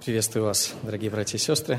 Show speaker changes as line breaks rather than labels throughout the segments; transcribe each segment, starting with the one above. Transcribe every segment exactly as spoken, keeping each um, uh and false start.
Приветствую вас, дорогие братья и сестры.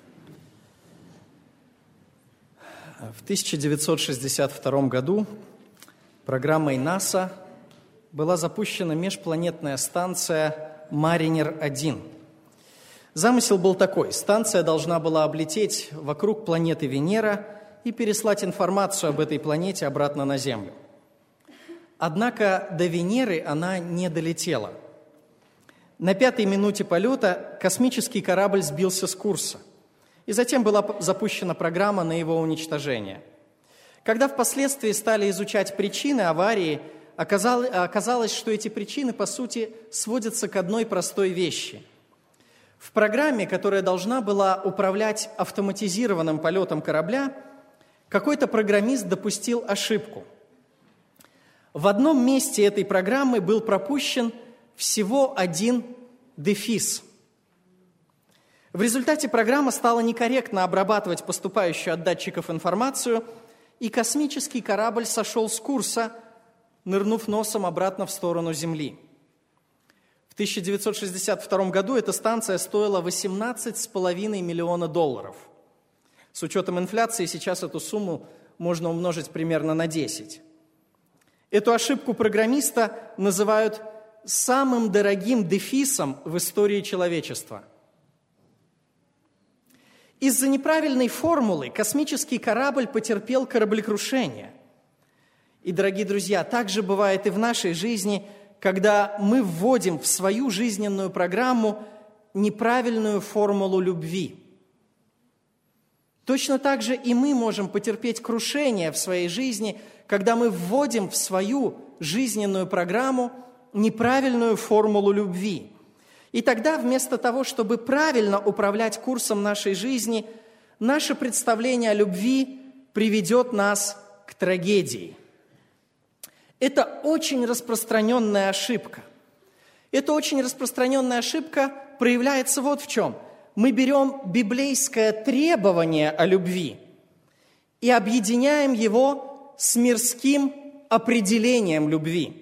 В тысяча девятьсот шестьдесят втором году программой НАСА была запущена межпланетная станция «Маринер один». Замысел был такой: станция должна была облететь вокруг планеты Венера и переслать информацию об этой планете обратно на Землю. Однако до Венеры она не долетела. На пятой минуте полета космический корабль сбился с курса, и затем была запущена программа на его уничтожение. Когда впоследствии стали изучать причины аварии, оказалось, оказалось, что эти причины, по сути, сводятся к одной простой вещи. В программе, которая должна была управлять автоматизированным полетом корабля, какой-то программист допустил ошибку. В одном месте этой программы был пропущен всего один дефис. В результате программа стала некорректно обрабатывать поступающую от датчиков информацию, и космический корабль сошел с курса, нырнув носом обратно в сторону Земли. В тысяча девятьсот шестьдесят втором году эта станция стоила восемнадцать с половиной миллиона долларов. С учетом инфляции сейчас эту сумму можно умножить примерно на десять. Эту ошибку программиста называют самым дорогим дефисом в истории человечества. Из-за неправильной формулы космический корабль потерпел кораблекрушение. И, дорогие друзья, так же бывает и в нашей жизни, когда мы вводим в свою жизненную программу неправильную формулу любви. Точно так же и мы можем потерпеть крушение в своей жизни, когда мы вводим в свою жизненную программу неправильную формулу любви. И тогда вместо того, чтобы правильно управлять курсом нашей жизни, наше представление о любви приведет нас к трагедии. Это очень распространенная ошибка. Эта очень распространенная ошибка проявляется вот в чем. Мы берем библейское требование о любви и объединяем его с мирским определением любви.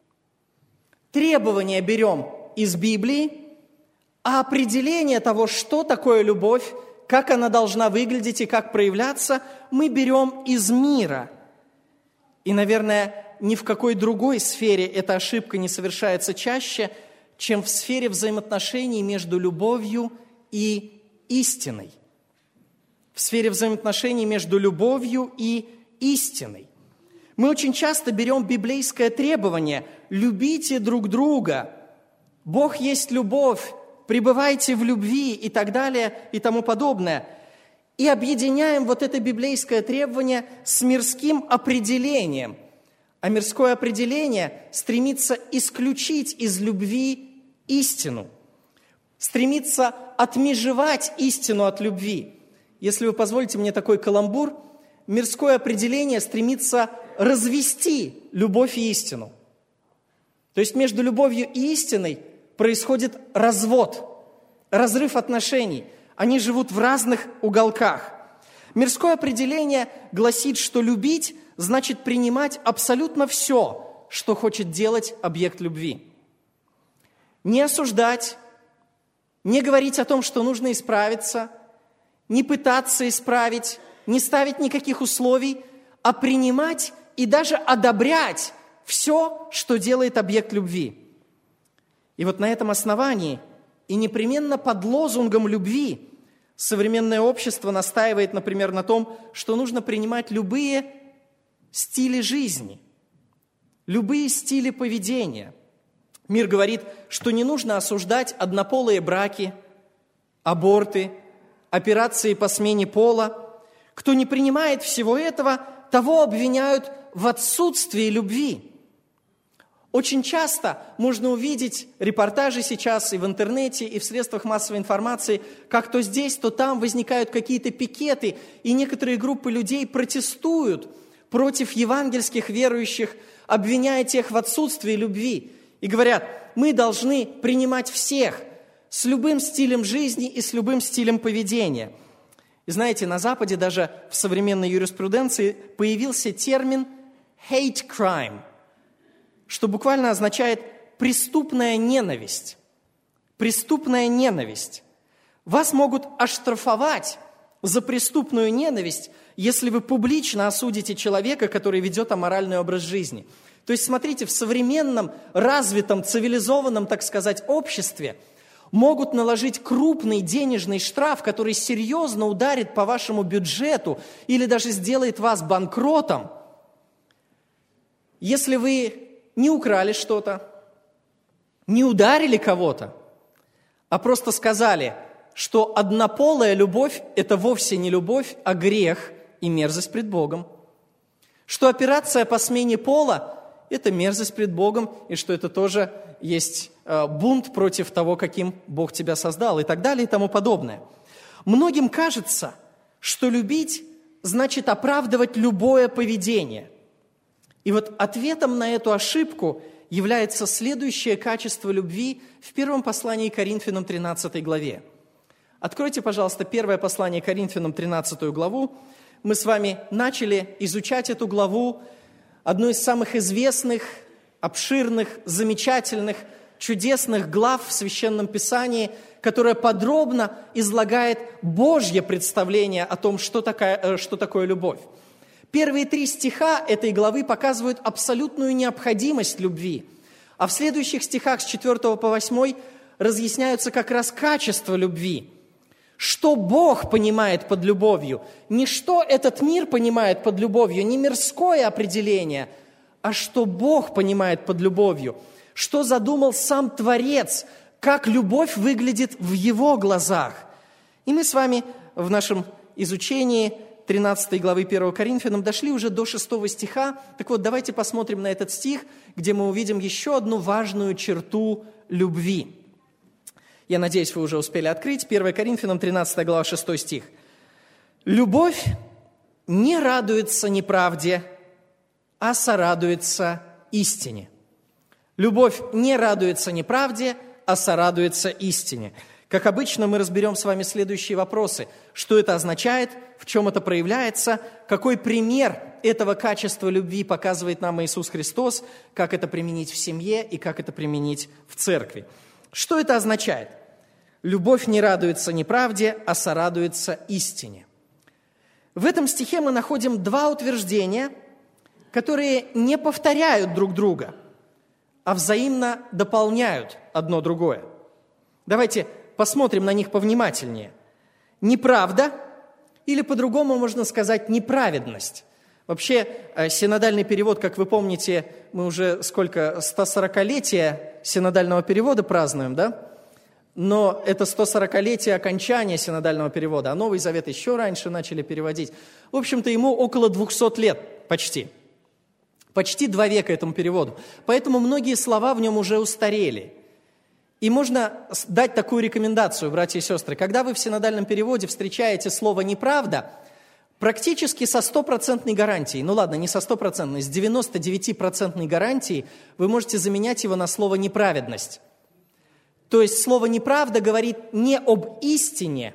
Требования берем из Библии, а определение того, что такое любовь, как она должна выглядеть и как проявляться, мы берем из мира. И, наверное, ни в какой другой сфере эта ошибка не совершается чаще, чем в сфере взаимоотношений между любовью и истиной. В сфере взаимоотношений между любовью и истиной. Мы очень часто берем библейское требование «любите друг друга», «Бог есть любовь», «пребывайте в любви» и так далее и тому подобное, и объединяем вот это библейское требование с мирским определением. А мирское определение стремится исключить из любви истину, стремится отмежевать истину от любви. Если вы позволите мне такой каламбур, мирское определение стремится развести любовь и истину. То есть между любовью и истиной происходит развод, разрыв отношений. Они живут в разных уголках. Мирское определение гласит, что любить значит принимать абсолютно все, что хочет делать объект любви. Не осуждать, не говорить о том, что нужно исправиться, не пытаться исправить, не ставить никаких условий, а принимать и даже одобрять все, что делает объект любви. И вот на этом основании и непременно под лозунгом любви современное общество настаивает, например, на том, что нужно принимать любые стили жизни, любые стили поведения. Мир говорит, что не нужно осуждать однополые браки, аборты, операции по смене пола. Кто не принимает всего этого, того обвиняют в отсутствии любви. Очень часто можно увидеть репортажи сейчас и в интернете, и в средствах массовой информации, как то здесь, то там возникают какие-то пикеты, и некоторые группы людей протестуют против евангельских верующих, обвиняя тех в отсутствии любви. И говорят, мы должны принимать всех с любым стилем жизни и с любым стилем поведения. И знаете, на Западе даже в современной юриспруденции появился термин «hate crime», что буквально означает «преступная ненависть». Преступная ненависть. Вас могут оштрафовать за преступную ненависть, если вы публично осудите человека, который ведет аморальный образ жизни. То есть, смотрите, в современном, развитом, цивилизованном, так сказать, обществе могут наложить крупный денежный штраф, который серьезно ударит по вашему бюджету или даже сделает вас банкротом, если вы не украли что-то, не ударили кого-то, а просто сказали, что однополая любовь – это вовсе не любовь, а грех и мерзость пред Богом, что операция по смене пола – это мерзость пред Богом, и что это тоже есть бунт против того, каким Бог тебя создал, и так далее, и тому подобное. Многим кажется, что любить значит оправдывать любое поведение. И вот ответом на эту ошибку является следующее качество любви в первом послании к Коринфянам, тринадцатой главе. Откройте, пожалуйста, первое послание к Коринфянам, тринадцатую главу. Мы с вами начали изучать эту главу, одну из самых известных, обширных, замечательных, чудесных глав в Священном Писании, которая подробно излагает Божье представление о том, что такое, что такое любовь. Первые три стиха этой главы показывают абсолютную необходимость любви, а в следующих стихах с четвёртого по восьмой разъясняются как раз качества любви. Что Бог понимает под любовью, не что этот мир понимает под любовью, не мирское определение, а что Бог понимает под любовью, что задумал сам Творец, как любовь выглядит в Его глазах. И мы с вами в нашем изучении тринадцатой главы первого Коринфянам дошли уже до шестого стиха. Так вот, давайте посмотрим на этот стих, где мы увидим еще одну важную черту любви. Я надеюсь, вы уже успели открыть. первое Коринфянам, тринадцатая глава, шестой стих. «Любовь не радуется неправде, а сорадуется истине». Любовь не радуется неправде, а сорадуется истине. Как обычно, мы разберем с вами следующие вопросы. Что это означает, в чем это проявляется, какой пример этого качества любви показывает нам Иисус Христос, как это применить в семье и как это применить в церкви. Что это означает? Любовь не радуется неправде, а сорадуется истине. В этом стихе мы находим два утверждения, которые не повторяют друг друга, а взаимно дополняют одно другое. Давайте посмотрим на них повнимательнее. Неправда, или по-другому можно сказать неправедность. Вообще, синодальный перевод, как вы помните, мы уже сколько, сто сорокалетие синодального перевода празднуем, да? Но это сто сорокалетие окончания синодального перевода, а Новый Завет еще раньше начали переводить. В общем-то, ему около двухсот лет почти. Почти два века этому переводу. Поэтому многие слова в нем уже устарели. И можно дать такую рекомендацию, братья и сестры. Когда вы в синодальном переводе встречаете слово «неправда», практически со стопроцентной гарантией, ну ладно, не со стопроцентной, с девяносто девять процентов гарантией вы можете заменять его на слово «неправедность». То есть слово «неправда» говорит не об истине,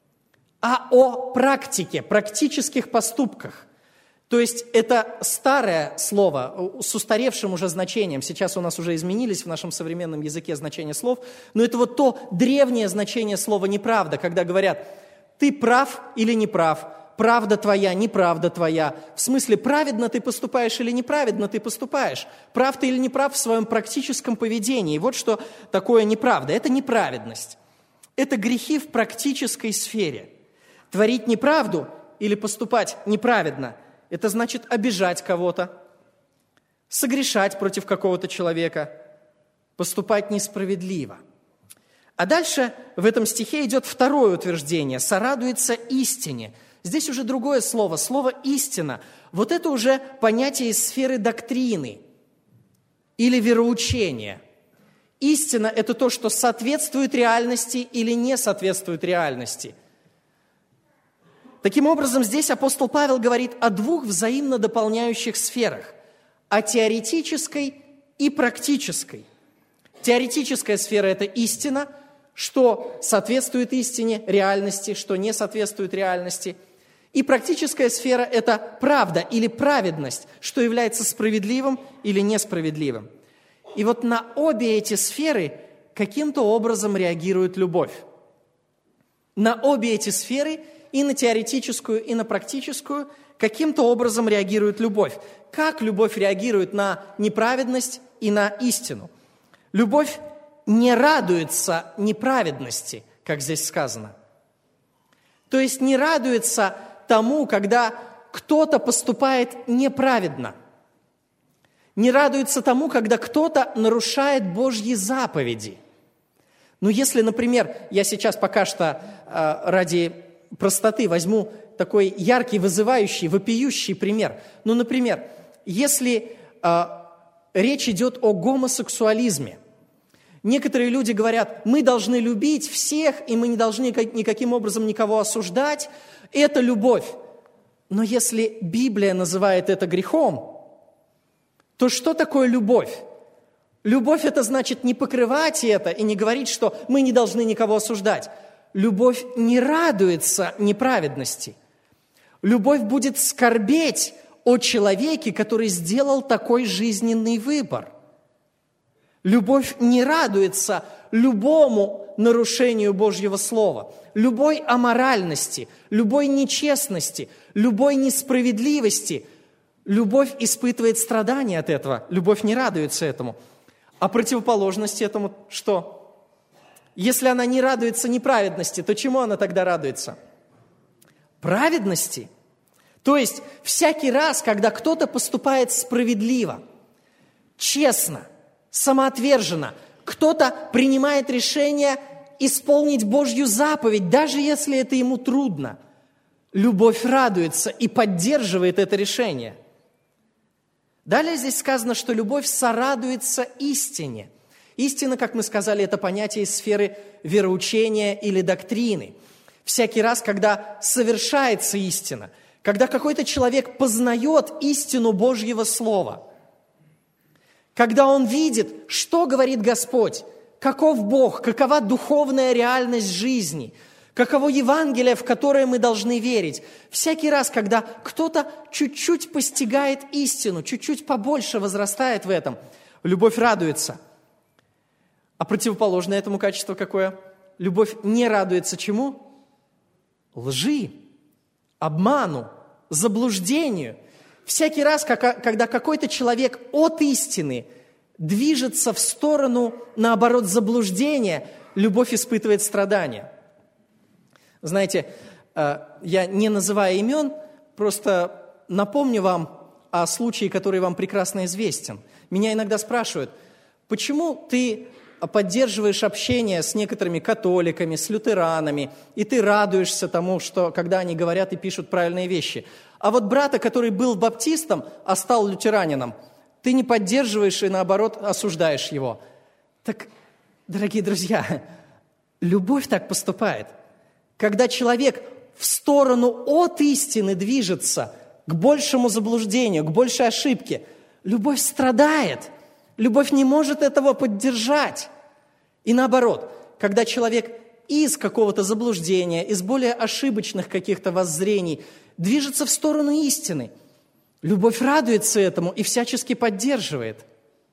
а о практике, практических поступках. То есть это старое слово с устаревшим уже значением. Сейчас у нас уже изменились в нашем современном языке значения слов, но это вот то древнее значение слова «неправда», когда говорят «ты прав или не прав», «правда твоя, неправда твоя». В смысле, праведно ты поступаешь или неправедно ты поступаешь. Прав ты или не прав в своем практическом поведении. Вот что такое неправда. Это неправедность. Это грехи в практической сфере. Творить неправду или поступать неправедно – это значит обижать кого-то, согрешать против какого-то человека, поступать несправедливо. А дальше в этом стихе идет второе утверждение – «сорадуется истине». Здесь уже другое слово, слово «истина». Вот это уже понятие из сферы доктрины или вероучения. Истина – это то, что соответствует реальности или не соответствует реальности. Таким образом, здесь апостол Павел говорит о двух взаимно дополняющих сферах – о теоретической и практической. Теоретическая сфера – это истина, что соответствует истине, реальности, что не соответствует реальности. И практическая сфера – это правда или праведность, что является справедливым или несправедливым. И вот на обе эти сферы каким-то образом реагирует любовь. На обе эти сферы, и на теоретическую, и на практическую, каким-то образом реагирует любовь. Как любовь реагирует на неправедность и на истину? Любовь не радуется неправедности, как здесь сказано. То есть не радуется тому, когда кто-то поступает неправедно. Не радуется тому, когда кто-то нарушает Божьи заповеди. Ну, если, например, я сейчас пока что э, ради простоты возьму такой яркий, вызывающий, вопиющий пример. Ну, например, если э, речь идет о гомосексуализме, некоторые люди говорят, мы должны любить всех, и мы не должны никаким образом никого осуждать. Это любовь. Но если Библия называет это грехом, то что такое любовь? Любовь – это значит не покрывать это и не говорить, что мы не должны никого осуждать. Любовь не радуется неправедности. Любовь будет скорбеть о человеке, который сделал такой жизненный выбор. Любовь не радуется любому нарушению Божьего Слова, любой аморальности, любой нечестности, любой несправедливости. Любовь испытывает страдания от этого, любовь не радуется этому. А противоположность этому что? Если она не радуется неправедности, то чему она тогда радуется? Праведности. То есть всякий раз, когда кто-то поступает справедливо, честно, самоотверженно, кто-то принимает решение исполнить Божью заповедь, даже если это ему трудно, любовь радуется и поддерживает это решение. Далее здесь сказано, что любовь сорадуется истине. Истина, как мы сказали, это понятие из сферы вероучения или доктрины. Всякий раз, когда совершается истина, когда какой-то человек познает истину Божьего Слова, когда он видит, что говорит Господь, каков Бог, какова духовная реальность жизни, каково Евангелие, в которое мы должны верить. Всякий раз, когда кто-то чуть-чуть постигает истину, чуть-чуть побольше возрастает в этом, любовь радуется. А противоположное этому качество какое? Любовь не радуется чему? Лжи, обману, заблуждению. Всякий раз, когда какой-то человек от истины движется в сторону, наоборот, заблуждения, любовь испытывает страдания. Знаете, я не называя имен, просто напомню вам о случае, который вам прекрасно известен. Меня иногда спрашивают, почему ты поддерживаешь общение с некоторыми католиками, с лютеранами, и ты радуешься тому, что когда они говорят и пишут правильные вещи. А вот брата, который был баптистом, а стал лютеранином, ты не поддерживаешь и, наоборот, осуждаешь его. Так, дорогие друзья, любовь так поступает. Когда человек в сторону от истины движется к большему заблуждению, к большей ошибке, любовь страдает. Любовь не может этого поддержать. И наоборот, когда человек из какого-то заблуждения, из более ошибочных каких-то воззрений движется в сторону истины, любовь радуется этому и всячески поддерживает.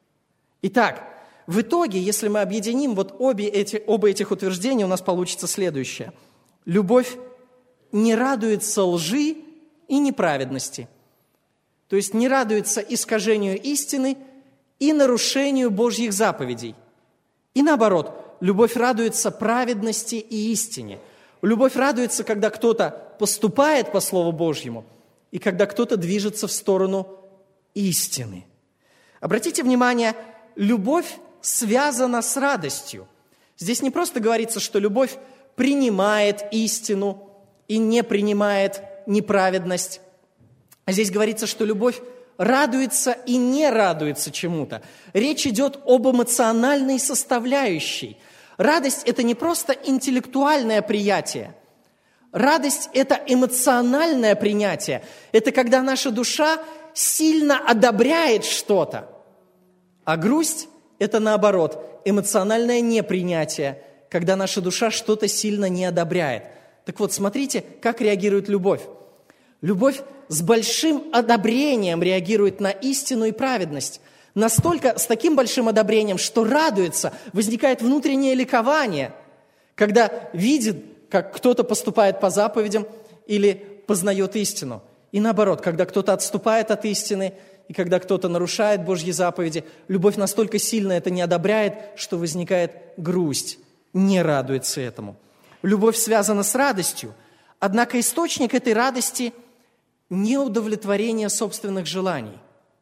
Итак, в итоге, если мы объединим вот обе эти, оба этих утверждения, у нас получится следующее. Любовь не радуется лжи и неправедности. То есть не радуется искажению истины и нарушению Божьих заповедей. И наоборот, любовь радуется праведности и истине. Любовь радуется, когда кто-то поступает по Слову Божьему, и когда кто-то движется в сторону истины. Обратите внимание, любовь связана с радостью. Здесь не просто говорится, что любовь принимает истину и не принимает неправедность. А здесь говорится, что любовь радуется и не радуется чему-то. Речь идет об эмоциональной составляющей. Радость – это не просто интеллектуальное приятие. Радость – это эмоциональное принятие. Это когда наша душа сильно одобряет что-то. А грусть – это наоборот, эмоциональное непринятие, когда наша душа что-то сильно не одобряет. Так вот, смотрите, как реагирует любовь. Любовь с большим одобрением реагирует на истину и праведность. Настолько, с таким большим одобрением, что радуется, возникает внутреннее ликование, когда видит как кто-то поступает по заповедям или познает истину. И наоборот, когда кто-то отступает от истины, и когда кто-то нарушает Божьи заповеди, любовь настолько сильно это не одобряет, что возникает грусть, не радуется этому. Любовь связана с радостью, однако источник этой радости – не удовлетворение собственных желаний.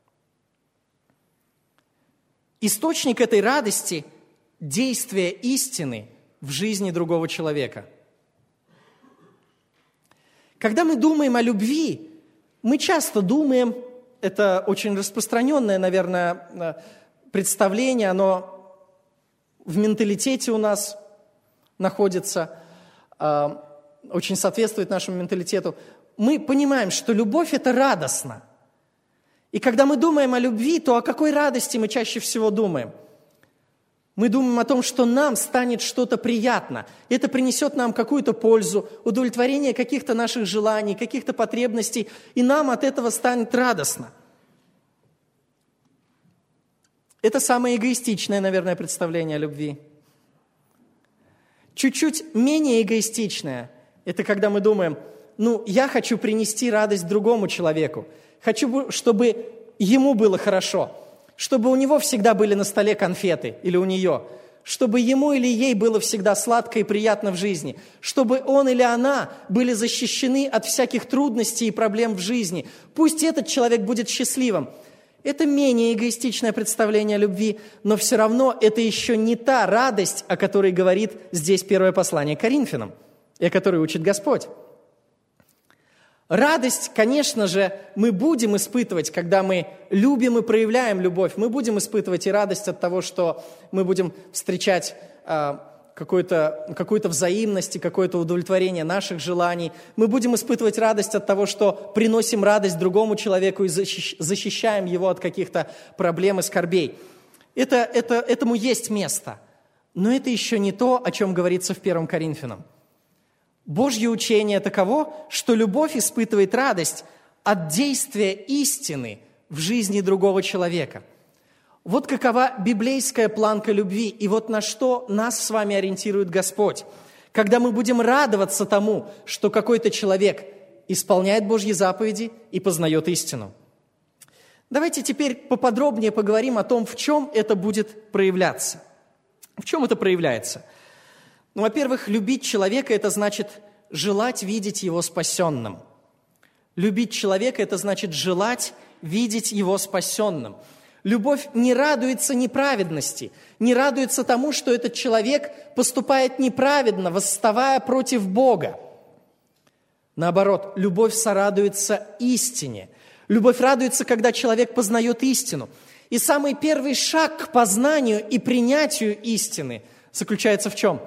Источник этой радости – действие истины в жизни другого человека. Когда мы думаем о любви, мы часто думаем, это очень распространенное, наверное, представление, оно в менталитете у нас находится, очень соответствует нашему менталитету. Мы понимаем, что любовь – это радостно. И когда мы думаем о любви, то о какой радости мы чаще всего думаем? Мы думаем о том, что нам станет что-то приятно. Это принесет нам какую-то пользу, удовлетворение каких-то наших желаний, каких-то потребностей, и нам от этого станет радостно. Это самое эгоистичное, наверное, представление о любви. Чуть-чуть менее эгоистичное – это когда мы думаем, ну, я хочу принести радость другому человеку, хочу, чтобы ему было хорошо, чтобы у него всегда были на столе конфеты или у нее, чтобы ему или ей было всегда сладко и приятно в жизни, чтобы он или она были защищены от всяких трудностей и проблем в жизни. Пусть этот человек будет счастливым. Это менее эгоистичное представление о любви, но все равно это еще не та радость, о которой говорит здесь первое послание к Коринфянам, и о которой учит Господь. Радость, конечно же, мы будем испытывать, когда мы любим и проявляем любовь. Мы будем испытывать и радость от того, что мы будем встречать э, какую-то, какую-то взаимность и какое-то удовлетворение наших желаний. Мы будем испытывать радость от того, что приносим радость другому человеку и защищаем его от каких-то проблем и скорбей. Это, это, этому есть место. Но это еще не то, о чем говорится в первом Коринфянам. Божье учение таково, что любовь испытывает радость от действия истины в жизни другого человека. Вот какова библейская планка любви, и вот на что нас с вами ориентирует Господь. Когда мы будем радоваться тому, что какой-то человек исполняет Божьи заповеди и познает истину. Давайте теперь поподробнее поговорим о том, в чем это будет проявляться. В чем это проявляется? Ну, во-первых, любить человека – это значит желать видеть его спасенным. Любить человека – это значит желать видеть его спасенным. Любовь не радуется неправедности, не радуется тому, что этот человек поступает неправедно, восставая против Бога. Наоборот, любовь сорадуется истине. Любовь радуется, когда человек познает истину. И самый первый шаг к познанию и принятию истины заключается в чем?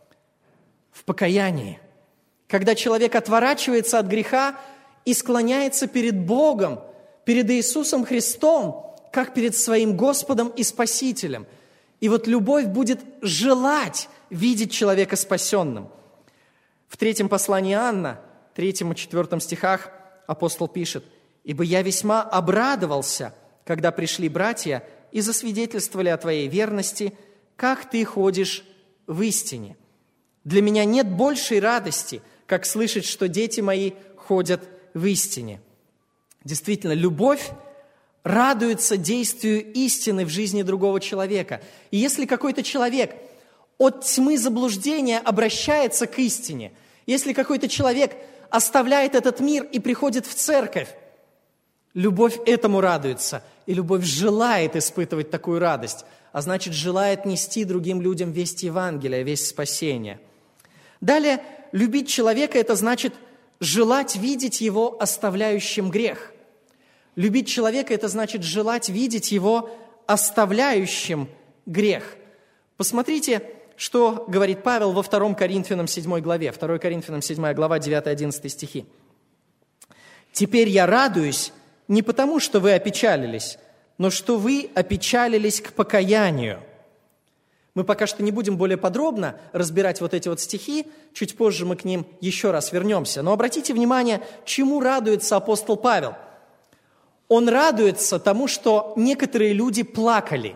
В покаянии. Когда человек отворачивается от греха и склоняется перед Богом, перед Иисусом Христом, как перед своим Господом и Спасителем. И вот любовь будет желать видеть человека спасенным. В третьем послании Иоанна, третьем и четвертом стихах, апостол пишет: «Ибо я весьма обрадовался, когда пришли братья и засвидетельствовали о твоей верности, как ты ходишь в истине. Для меня нет большей радости, как слышать, что дети мои ходят в истине». Действительно, любовь радуется действию истины в жизни другого человека. И если какой-то человек от тьмы заблуждения обращается к истине, если какой-то человек оставляет этот мир и приходит в церковь, любовь этому радуется, и любовь желает испытывать такую радость, а значит, желает нести другим людям весть Евангелия, весть спасения. Далее, любить человека – это значит желать видеть его оставляющим грех. Любить человека – это значит желать видеть его оставляющим грех. Посмотрите, что говорит Павел во втором Коринфянам седьмой главе, второе Коринфянам седьмая глава, девятый-одиннадцатый стихи. «Теперь я радуюсь не потому, что вы опечалились, но что вы опечалились к покаянию». Мы пока что не будем более подробно разбирать вот эти вот стихи, чуть позже мы к ним еще раз вернемся. Но обратите внимание, чему радуется апостол Павел. Он радуется тому, что некоторые люди плакали.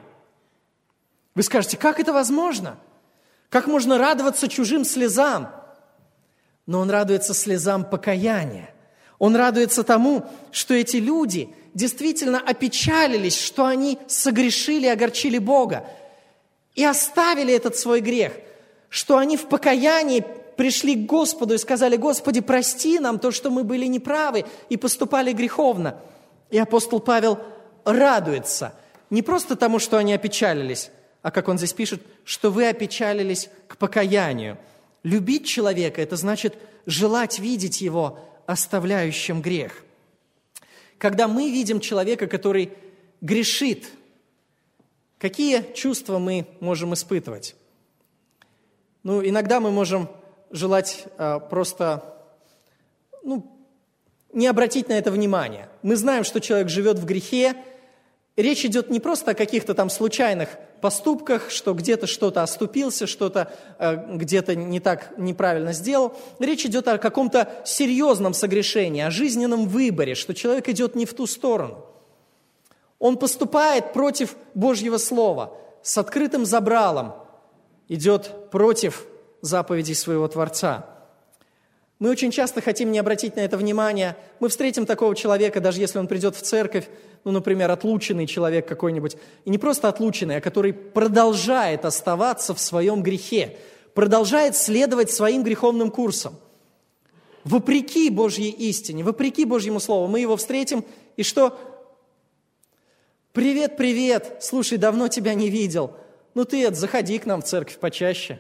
Вы скажете, как это возможно? Как можно радоваться чужим слезам? но Он радуется слезам покаяния. Он радуется тому, что эти люди действительно опечалились, что они согрешили и огорчили Бога и оставили этот свой грех, что они в покаянии пришли к Господу и сказали: «Господи, прости нам то, что мы были неправы и поступали греховно». И апостол Павел радуется не просто тому, что они опечалились, а, как он здесь пишет, что вы опечалились к покаянию. Любить человека – это значит желать видеть его оставляющим грех. Когда мы видим человека, который грешит, какие чувства мы можем испытывать? Ну, иногда мы можем желать а, просто ну, не обратить на это внимания. Мы знаем, что человек живет в грехе. Речь идет не просто о каких-то там случайных поступках, что где-то что-то оступился, что-то э, где-то не так неправильно сделал. Речь идет о каком-то серьезном согрешении, о жизненном выборе, что человек идет не в ту сторону. Он поступает против Божьего Слова, с открытым забралом, идет против заповедей своего Творца. Мы очень часто хотим не обратить на это внимания. Мы встретим такого человека, даже если он придет в церковь, ну, например, отлученный человек какой-нибудь, и не просто отлученный, а который продолжает оставаться в своем грехе, продолжает следовать своим греховным курсам. Вопреки Божьей истине, вопреки Божьему Слову, мы его встретим, и что? «Привет, привет, слушай, давно тебя не видел. Ну ты, заходи к нам в церковь почаще».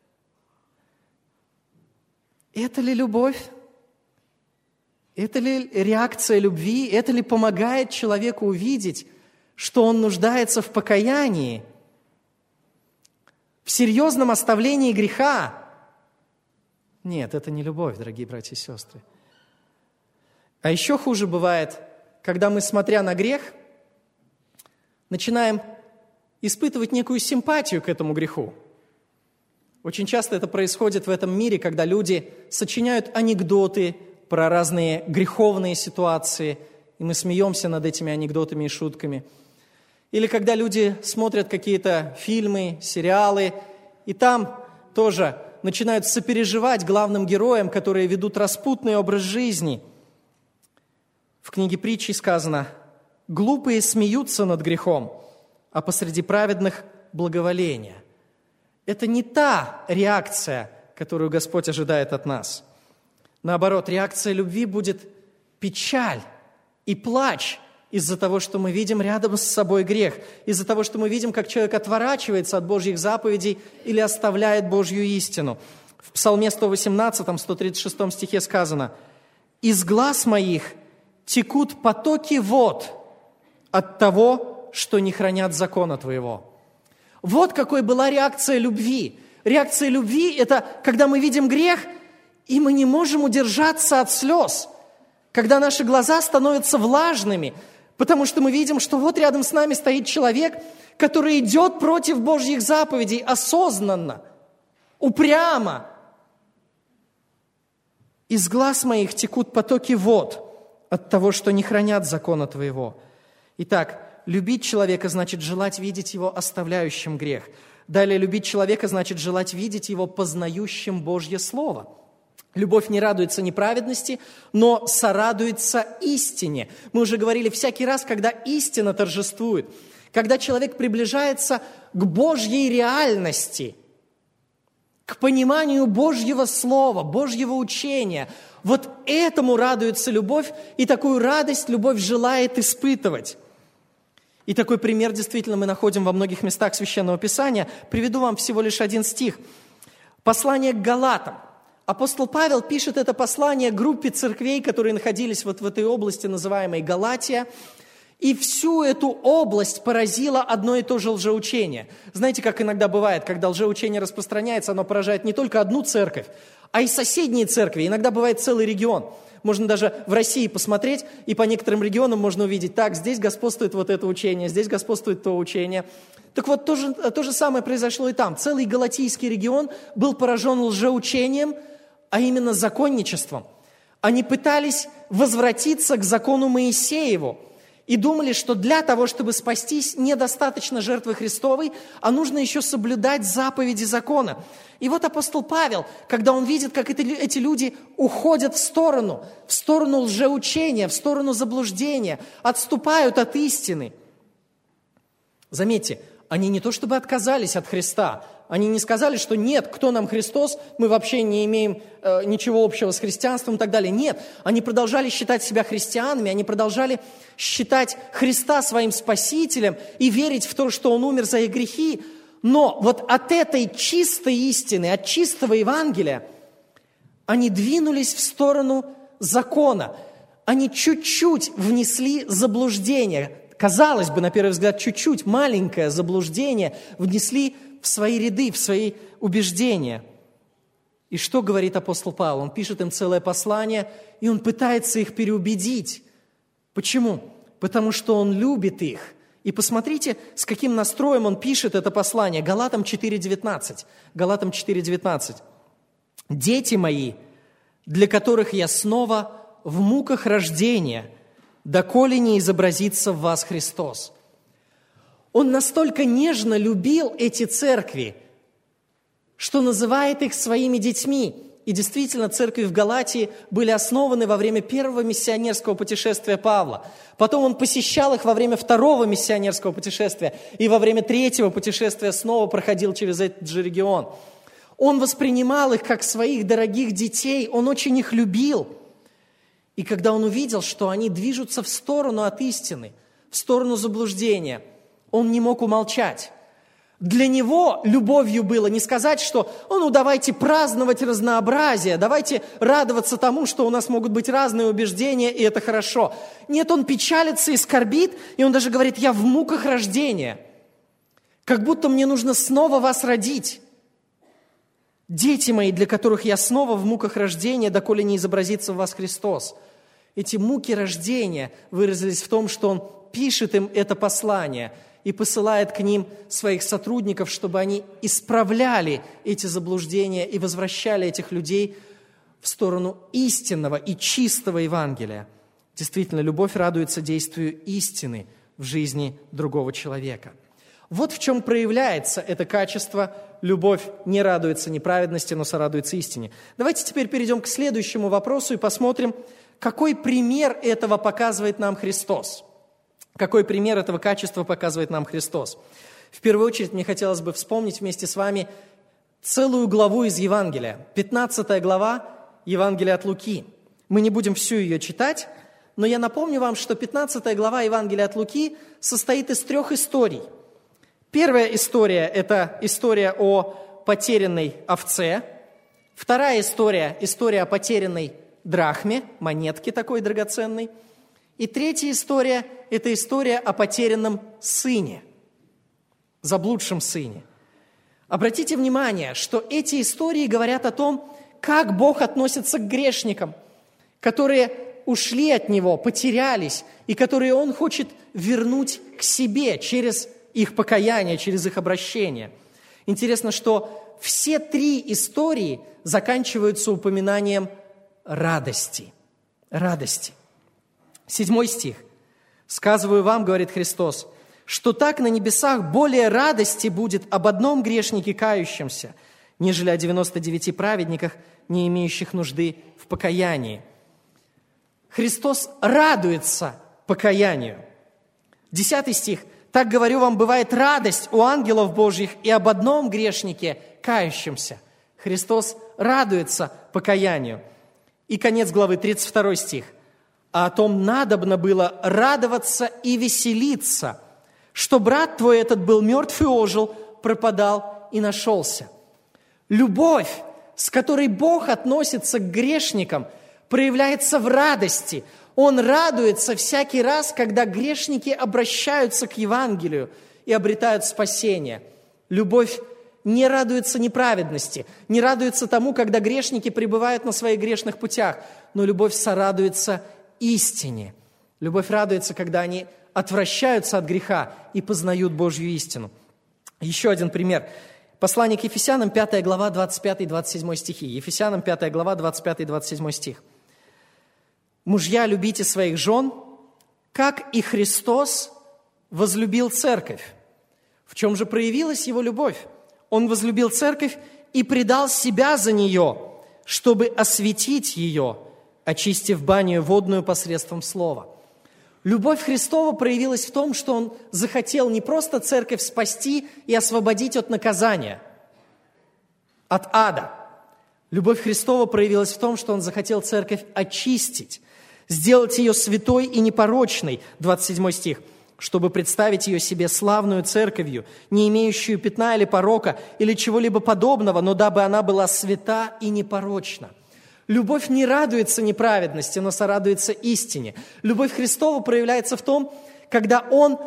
Это ли любовь? Это ли реакция любви? Это ли помогает человеку увидеть, что он нуждается в покаянии, в серьезном оставлении греха? Нет, это не любовь, дорогие братья и сестры. А еще хуже бывает, когда мы, смотря на грех, начинаем испытывать некую симпатию к этому греху. Очень часто это происходит в этом мире, когда люди сочиняют анекдоты про разные греховные ситуации, и мы смеемся над этими анекдотами и шутками. Или когда люди смотрят какие-то фильмы, сериалы, и там тоже начинают сопереживать главным героям, которые ведут распутный образ жизни. В книге притчи сказано: «Глупые смеются над грехом, а посреди праведных благоволение». Это не та реакция, которую Господь ожидает от нас. Наоборот, реакция любви будет печаль и плач из-за того, что мы видим рядом с собой грех, из-за того, что мы видим, как человек отворачивается от Божьих заповедей или оставляет Божью истину. В Псалме сто восемнадцатом, сто тридцать шестом стихе сказано: «Из глаз моих текут потоки вод от того, что не хранят закона Твоего». Вот какой была реакция любви. Реакция любви – это когда мы видим грех, и мы не можем удержаться от слез, когда наши глаза становятся влажными, потому что мы видим, что вот рядом с нами стоит человек, который идет против Божьих заповедей осознанно, упрямо. «Из глаз моих текут потоки вод от того, что не хранят закона Твоего». Итак, любить человека значит желать видеть его оставляющим грех. Далее, любить человека значит желать видеть его познающим Божье Слово. Любовь не радуется неправедности, но сорадуется истине. Мы уже говорили, всякий раз, когда истина торжествует, когда человек приближается к Божьей реальности, к пониманию Божьего Слова, Божьего учения, вот этому радуется любовь, и такую радость любовь желает испытывать. И такой пример действительно мы находим во многих местах Священного Писания. Приведу вам всего лишь один стих. Послание к Галатам. Апостол Павел пишет это послание группе церквей, которые находились вот в этой области, называемой Галатия. И всю эту область поразило одно и то же лжеучение. Знаете, как иногда бывает, когда лжеучение распространяется, оно поражает не только одну церковь, а и соседние церкви. Иногда бывает целый регион. Можно даже в России посмотреть, и по некоторым регионам можно увидеть, так, здесь господствует вот это учение, здесь господствует то учение. Так вот, то же, то же самое произошло и там. Целый галатийский регион был поражен лжеучением, а именно законничеством. Они пытались возвратиться к закону Моисееву. И думали, что для того, чтобы спастись, недостаточно жертвы Христовой, а нужно еще соблюдать заповеди закона. И вот апостол Павел, когда он видит, как это, эти люди уходят в сторону, в сторону лжеучения, в сторону заблуждения, отступают от истины. Заметьте, они не то чтобы отказались от Христа, они не сказали, что нет, кто нам Христос, мы вообще не имеем э, ничего общего с христианством и так далее. Нет, они продолжали считать себя христианами, они продолжали считать Христа своим Спасителем и верить в то, что Он умер за их грехи. Но вот от этой чистой истины, от чистого Евангелия, они двинулись в сторону закона. Они чуть-чуть внесли заблуждение. Казалось бы, на первый взгляд, чуть-чуть, маленькое заблуждение внесли в свои ряды, в свои убеждения. И что говорит апостол Павел? Он пишет им целое послание, и он пытается их переубедить. Почему? Потому что он любит их. И посмотрите, с каким настроем он пишет это послание. Галатам четыре девятнадцать. Галатам четыре девятнадцать. «Дети мои, для которых я снова в муках рождения, доколе не изобразится в вас Христос». Он настолько нежно любил эти церкви, что называет их своими детьми. И действительно, церкви в Галатии были основаны во время первого миссионерского путешествия Павла. Потом он посещал их во время второго миссионерского путешествия. И во время третьего путешествия снова проходил через этот же регион. Он воспринимал их как своих дорогих детей. Он очень их любил. И когда он увидел, что они движутся в сторону от истины, в сторону заблуждения, он не мог умолчать. Для него любовью было не сказать, что «ну, давайте праздновать разнообразие, давайте радоваться тому, что у нас могут быть разные убеждения, и это хорошо». Нет, он печалится и скорбит, и он даже говорит «я в муках рождения, как будто мне нужно снова вас родить. Дети мои, для которых я снова в муках рождения, доколе не изобразится в вас Христос». Эти муки рождения выразились в том, что он пишет им это послание и посылает к ним своих сотрудников, чтобы они исправляли эти заблуждения и возвращали этих людей в сторону истинного и чистого Евангелия. Действительно, любовь радуется действию истины в жизни другого человека. Вот в чем проявляется это качество. Любовь не радуется неправедности, но сорадуется истине. Давайте теперь перейдем к следующему вопросу и посмотрим, какой пример этого показывает нам Христос. Какой пример этого качества показывает нам Христос? В первую очередь, мне хотелось бы вспомнить вместе с вами целую главу из Евангелия. пятнадцатая глава Евангелия от Луки. Мы не будем всю ее читать, но я напомню вам, что пятнадцатая глава Евангелия от Луки состоит из трех историй. Первая история – это история о потерянной овце. Вторая история – история о потерянной драхме, монетке такой драгоценной. И третья история – это история о потерянном сыне, заблудшем сыне. Обратите внимание, что эти истории говорят о том, как Бог относится к грешникам, которые ушли от Него, потерялись, и которые Он хочет вернуть к себе через их покаяние, через их обращение. Интересно, что все три истории заканчиваются упоминанием радости. Радости. Седьмой стих. «Сказываю вам, — говорит Христос, — что так на небесах более радости будет об одном грешнике кающемся, нежели о девяноста девяти праведниках, не имеющих нужды в покаянии». Христос радуется покаянию. Десятый стих. «Так, говорю вам, бывает радость у ангелов Божьих и об одном грешнике кающемся». Христос радуется покаянию. И конец главы, тридцать второй стих. «А о том надобно было радоваться и веселиться, что брат твой этот был мертв и ожил, пропадал и нашелся». Любовь, с которой Бог относится к грешникам, проявляется в радости. Он радуется всякий раз, когда грешники обращаются к Евангелию и обретают спасение. Любовь не радуется неправедности, не радуется тому, когда грешники пребывают на своих грешных путях, но любовь сорадуется истине. Любовь радуется, когда они отвращаются от греха и познают Божью истину. Еще один пример. Послание к Ефесянам, пятая глава, двадцать пятый двадцать седьмой стихи. Ефесянам, пятая глава, двадцать пятый двадцать седьмой стих. «Мужья, любите своих жен, как и Христос возлюбил церковь. В чем же проявилась Его любовь? Он возлюбил церковь и предал себя за нее, чтобы осветить ее, очистив баню водную посредством слова. Любовь Христова проявилась в том, что Он захотел не просто церковь спасти и освободить от наказания, от ада. Любовь Христова проявилась в том, что Он захотел церковь очистить, сделать ее святой и непорочной, двадцать седьмой стих, чтобы представить ее себе славную церковью, не имеющую пятна или порока, или чего-либо подобного, но дабы она была свята и непорочна. Любовь не радуется неправедности, но сорадуется истине. Любовь Христова проявляется в том, когда Он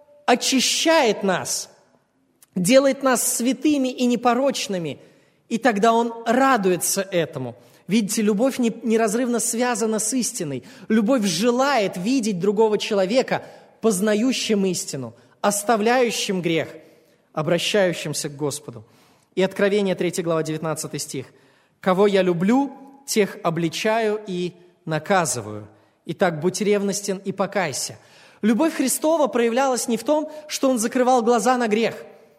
очищает нас, делает нас святыми и непорочными, и тогда Он радуется этому. Видите, любовь неразрывно связана с истиной. Любовь желает видеть другого человека, познающим истину, оставляющим грех, обращающимся к Господу. И Откровение, третья глава, девятнадцатый стих. «Кого я люблю, тех обличаю и наказываю. Итак, будь ревностен и покайся». Любовь Христова проявлялась не в том, что Он закрывал глаза на грех.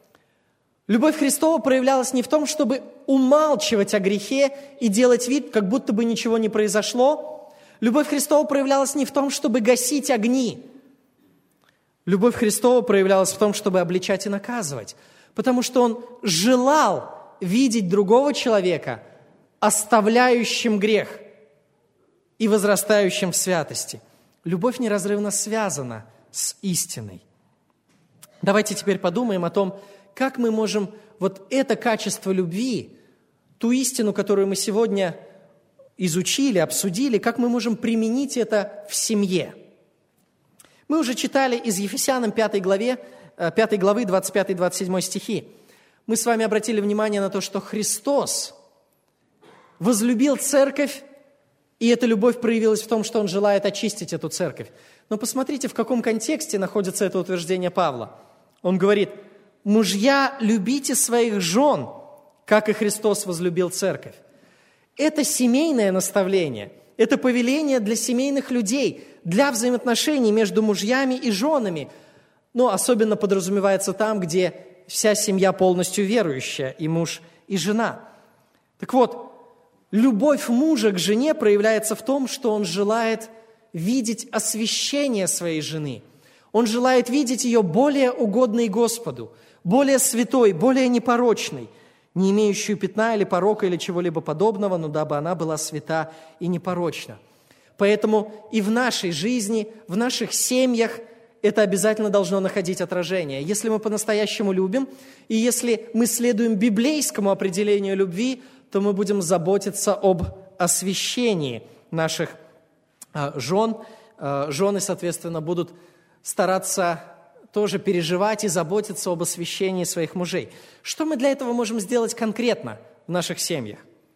Любовь Христова проявлялась не в том, чтобы умалчивать о грехе и делать вид, как будто бы ничего не произошло. Любовь Христова проявлялась не в том, чтобы гасить огни. Любовь Христова проявлялась в том, чтобы обличать и наказывать, потому что Он желал видеть другого человека, оставляющим грех и возрастающим в святости. Любовь неразрывно связана с истиной. Давайте теперь подумаем о том, как мы можем вот это качество любви, ту истину, которую мы сегодня изучили, обсудили, как мы можем применить это в семье. Мы уже читали из Ефесянам пятой главе, пятой главы двадцать пятый двадцать седьмой стихи. Мы с вами обратили внимание на то, что Христос возлюбил церковь, и эта любовь проявилась в том, что Он желает очистить эту церковь. Но посмотрите, в каком контексте находится это утверждение Павла. Он говорит: «Мужья, любите своих жен, как и Христос возлюбил церковь». Это семейное наставление, это повеление для семейных людей, для взаимоотношений между мужьями и женами. Но особенно подразумевается там, где вся семья полностью верующая, и муж, и жена. Так вот, любовь мужа к жене проявляется в том, что он желает видеть освящение своей жены. Он желает видеть ее более угодной Господу, более святой, более непорочной, не имеющую пятна или порока или чего-либо подобного, но дабы она была свята и непорочна. Поэтому и в нашей жизни, в наших семьях это обязательно должно находить отражение. Если мы по-настоящему любим, и если мы следуем библейскому определению любви, то мы будем заботиться об освящении наших э, жен. Э, жены, соответственно, будут стараться тоже переживать и заботиться об освящении своих мужей. Что мы для этого можем сделать конкретно в наших семьях?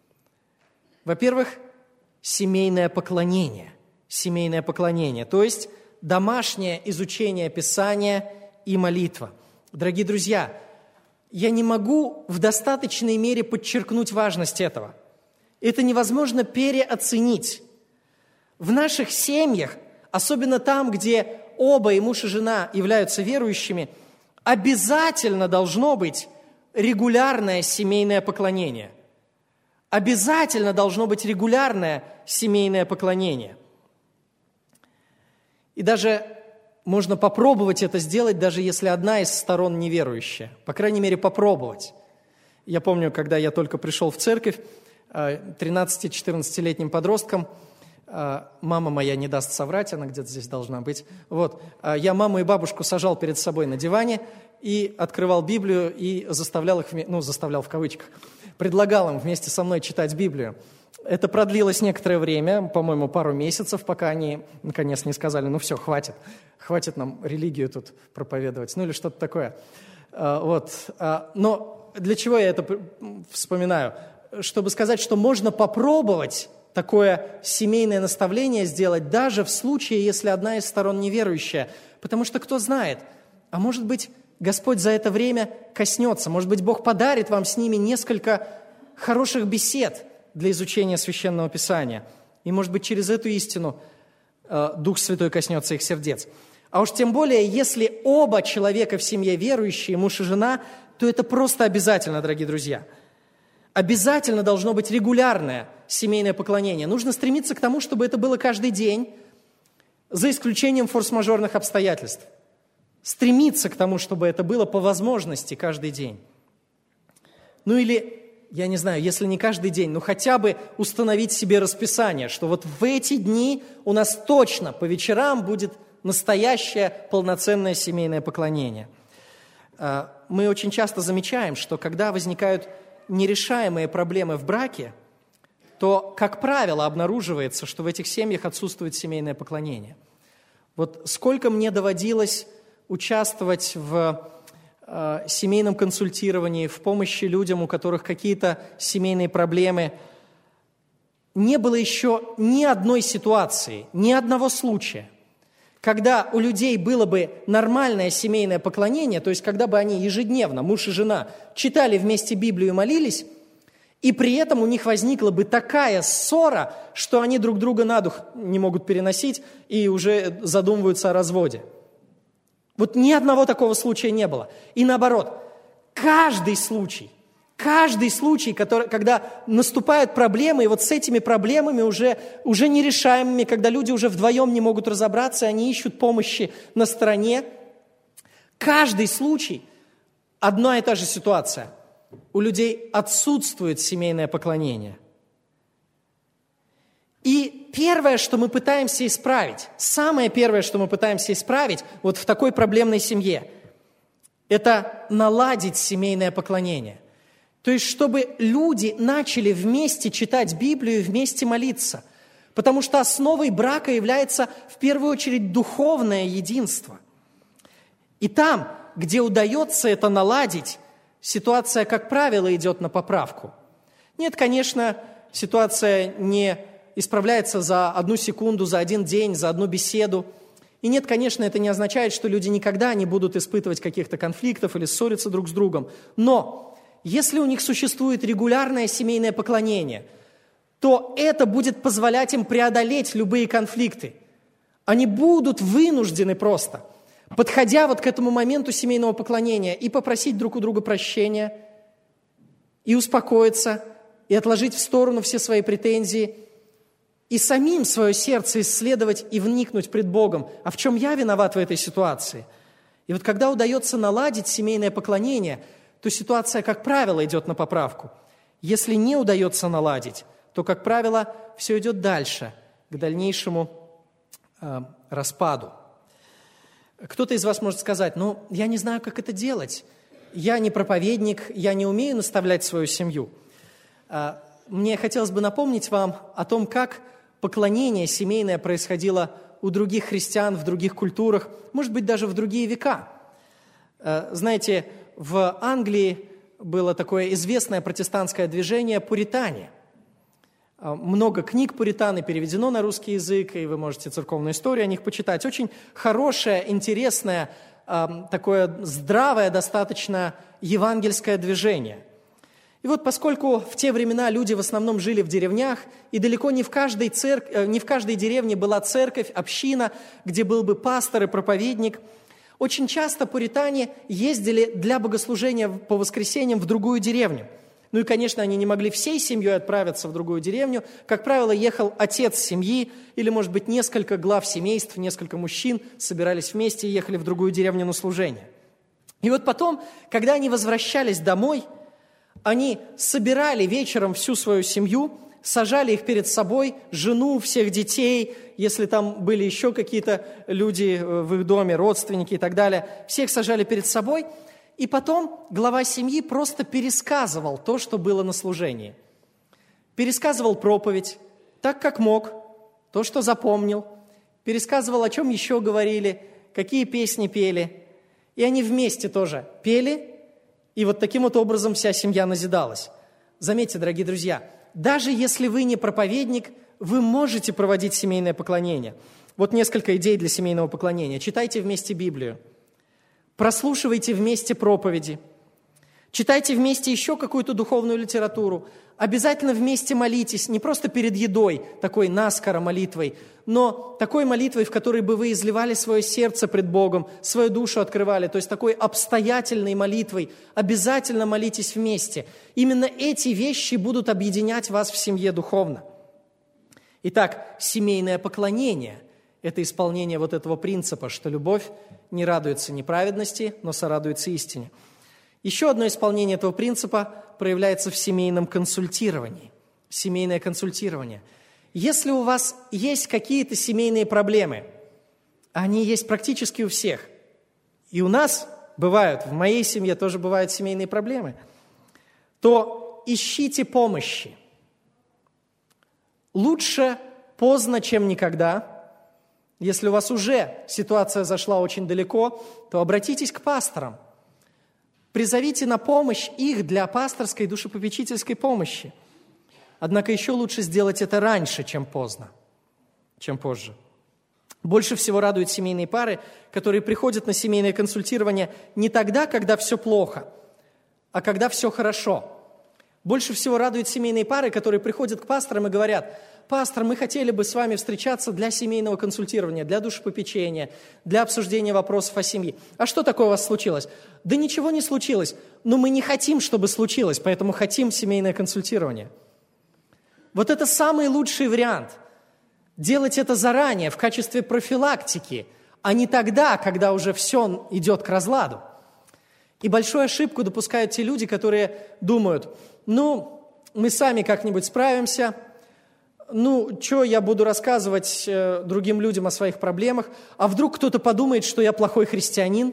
Во-первых, семейное поклонение. Семейное поклонение, то есть домашнее изучение Писания и молитва. Дорогие друзья, я не могу в достаточной мере подчеркнуть важность этого. Это невозможно переоценить. В наших семьях, особенно там, где оба, и муж, и жена, являются верующими, обязательно должно быть регулярное семейное поклонение. Обязательно должно быть регулярное семейное поклонение. И даже можно попробовать это сделать, даже если одна из сторон неверующая. По крайней мере, попробовать. Я помню, когда я только пришел в церковь, тринадцати-четырнадцатилетним подростком, мама моя не даст соврать, она где-то здесь должна быть. Вот, я маму и бабушку сажал перед собой на диване и открывал Библию и заставлял их, ну, заставлял в кавычках, предлагал им вместе со мной читать Библию. Это продлилось некоторое время, по-моему, пару месяцев, пока они, наконец, не сказали: ну все, хватит, хватит нам религию тут проповедовать, ну или что-то такое. Вот. Но для чего я это вспоминаю? Чтобы сказать, что можно попробовать такое семейное наставление сделать даже в случае, если одна из сторон неверующая. Потому что кто знает, а может быть, Господь за это время коснется, может быть, Бог подарит вам с ними несколько хороших бесед для изучения Священного Писания. И, может быть, через эту истину Дух Святой коснется их сердец. А уж тем более, если оба человека в семье верующие, муж и жена, то это просто обязательно, дорогие друзья. Обязательно должно быть регулярное семейное поклонение. Нужно стремиться к тому, чтобы это было каждый день, за исключением форс-мажорных обстоятельств. Стремиться к тому, чтобы это было по возможности каждый день. Ну или, я не знаю, если не каждый день, ну хотя бы установить себе расписание, что вот в эти дни у нас точно по вечерам будет настоящее полноценное семейное поклонение. Мы очень часто замечаем, что когда возникают нерешаемые проблемы в браке, то, как правило, обнаруживается, что в этих семьях отсутствует семейное поклонение. Вот сколько мне доводилось участвовать в э, семейном консультировании, в помощи людям, у которых какие-то семейные проблемы, не было еще ни одной ситуации, ни одного случая, когда у людей было бы нормальное семейное поклонение, то есть когда бы они ежедневно, муж и жена, читали вместе Библию и молились, и при этом у них возникла бы такая ссора, что они друг друга на дух не могут переносить и уже задумываются о разводе. Вот ни одного такого случая не было. И наоборот, каждый случай, каждый случай, который, когда наступают проблемы, и вот с этими проблемами уже, уже нерешаемыми, когда люди уже вдвоем не могут разобраться, они ищут помощи на стороне, каждый случай – одна и та же ситуация. У людей отсутствует семейное поклонение. И первое, что мы пытаемся исправить, самое первое, что мы пытаемся исправить вот в такой проблемной семье, это наладить семейное поклонение. То есть, чтобы люди начали вместе читать Библию и вместе молиться. Потому что основой брака является в первую очередь духовное единство. И там, где удается это наладить, ситуация, как правило, идет на поправку. Нет, конечно, ситуация не исправляется за одну секунду, за один день, за одну беседу. И нет, конечно, это не означает, что люди никогда не будут испытывать каких-то конфликтов или ссориться друг с другом. Но если у них существует регулярное семейное поклонение, то это будет позволять им преодолеть любые конфликты. Они будут вынуждены просто, подходя вот к этому моменту семейного поклонения, и попросить друг у друга прощения, и успокоиться, и отложить в сторону все свои претензии, и самим свое сердце исследовать и вникнуть пред Богом. А в чем я виноват в этой ситуации? И вот когда удается наладить семейное поклонение, то ситуация, как правило, идет на поправку. Если не удается наладить, то, как правило, все идет дальше, к дальнейшему э, распаду. Кто-то из вас может сказать: ну, я не знаю, как это делать. Я не проповедник, я не умею наставлять свою семью. Мне хотелось бы напомнить вам о том, как поклонение семейное происходило у других христиан в других культурах, может быть, даже в другие века. Знаете, в Англии было такое известное протестантское движение «Пуритане». Много книг «Пуританы» переведено на русский язык, и вы можете церковную историю о них почитать. Очень хорошее, интересное, такое здравое достаточно евангельское движение. И вот поскольку в те времена люди в основном жили в деревнях, и далеко не в каждой, церк... не в каждой деревне была церковь, община, где был бы пастор и проповедник, очень часто пуритане ездили для богослужения по воскресеньям в другую деревню. Ну и, конечно, они не могли всей семьей отправиться в другую деревню. Как правило, ехал отец семьи или, может быть, несколько глав семейств, несколько мужчин собирались вместе и ехали в другую деревню на служение. И вот потом, когда они возвращались домой, они собирали вечером всю свою семью, сажали их перед собой, жену, всех детей, если там были еще какие-то люди в их доме, родственники и так далее, всех сажали перед собой. И потом глава семьи просто пересказывал то, что было на служении. Пересказывал проповедь так, как мог, то, что запомнил. Пересказывал, о чем еще говорили, какие песни пели. И они вместе тоже пели, и вот таким вот образом вся семья назидалась. Заметьте, дорогие друзья, даже если вы не проповедник, вы можете проводить семейное поклонение. Вот несколько идей для семейного поклонения. Читайте вместе Библию. Прослушивайте вместе проповеди, Читайте вместе еще какую-то духовную литературу. Обязательно вместе молитесь, не просто перед едой, такой наскоро молитвой, но такой молитвой, в которой бы вы изливали свое сердце пред Богом, свою душу открывали, то есть такой обстоятельной молитвой. Обязательно молитесь вместе. Именно эти вещи будут объединять вас в семье духовно. Итак, семейное поклонение – это исполнение вот этого принципа, что любовь не радуется неправедности, но сорадуется истине. Еще одно исполнение этого принципа проявляется в семейном консультировании. Семейное консультирование. Если у вас есть какие-то семейные проблемы, они есть практически у всех, и у нас бывают, в моей семье тоже бывают семейные проблемы, то ищите помощи. Лучше поздно, чем никогда. Если у вас уже ситуация зашла очень далеко, то обратитесь к пасторам. Призовите на помощь их для пасторской душепопечительской помощи. Однако еще лучше сделать это раньше, чем поздно, чем позже. Больше всего радуют семейные пары, которые приходят на семейное консультирование не тогда, когда все плохо, а когда все хорошо. Больше всего радуют семейные пары, которые приходят к пасторам и говорят: «Пастор, мы хотели бы с вами встречаться для семейного консультирования, для душепопечения, для обсуждения вопросов о семье». А что такое у вас случилось? Да ничего не случилось, но мы не хотим, чтобы случилось, поэтому хотим семейное консультирование. Вот это самый лучший вариант. Делать это заранее, в качестве профилактики, а не тогда, когда уже все идет к разладу. И большую ошибку допускают те люди, которые думают: ну, мы сами как-нибудь справимся, ну, что я буду рассказывать э, другим людям о своих проблемах, а вдруг кто-то подумает, что я плохой христианин?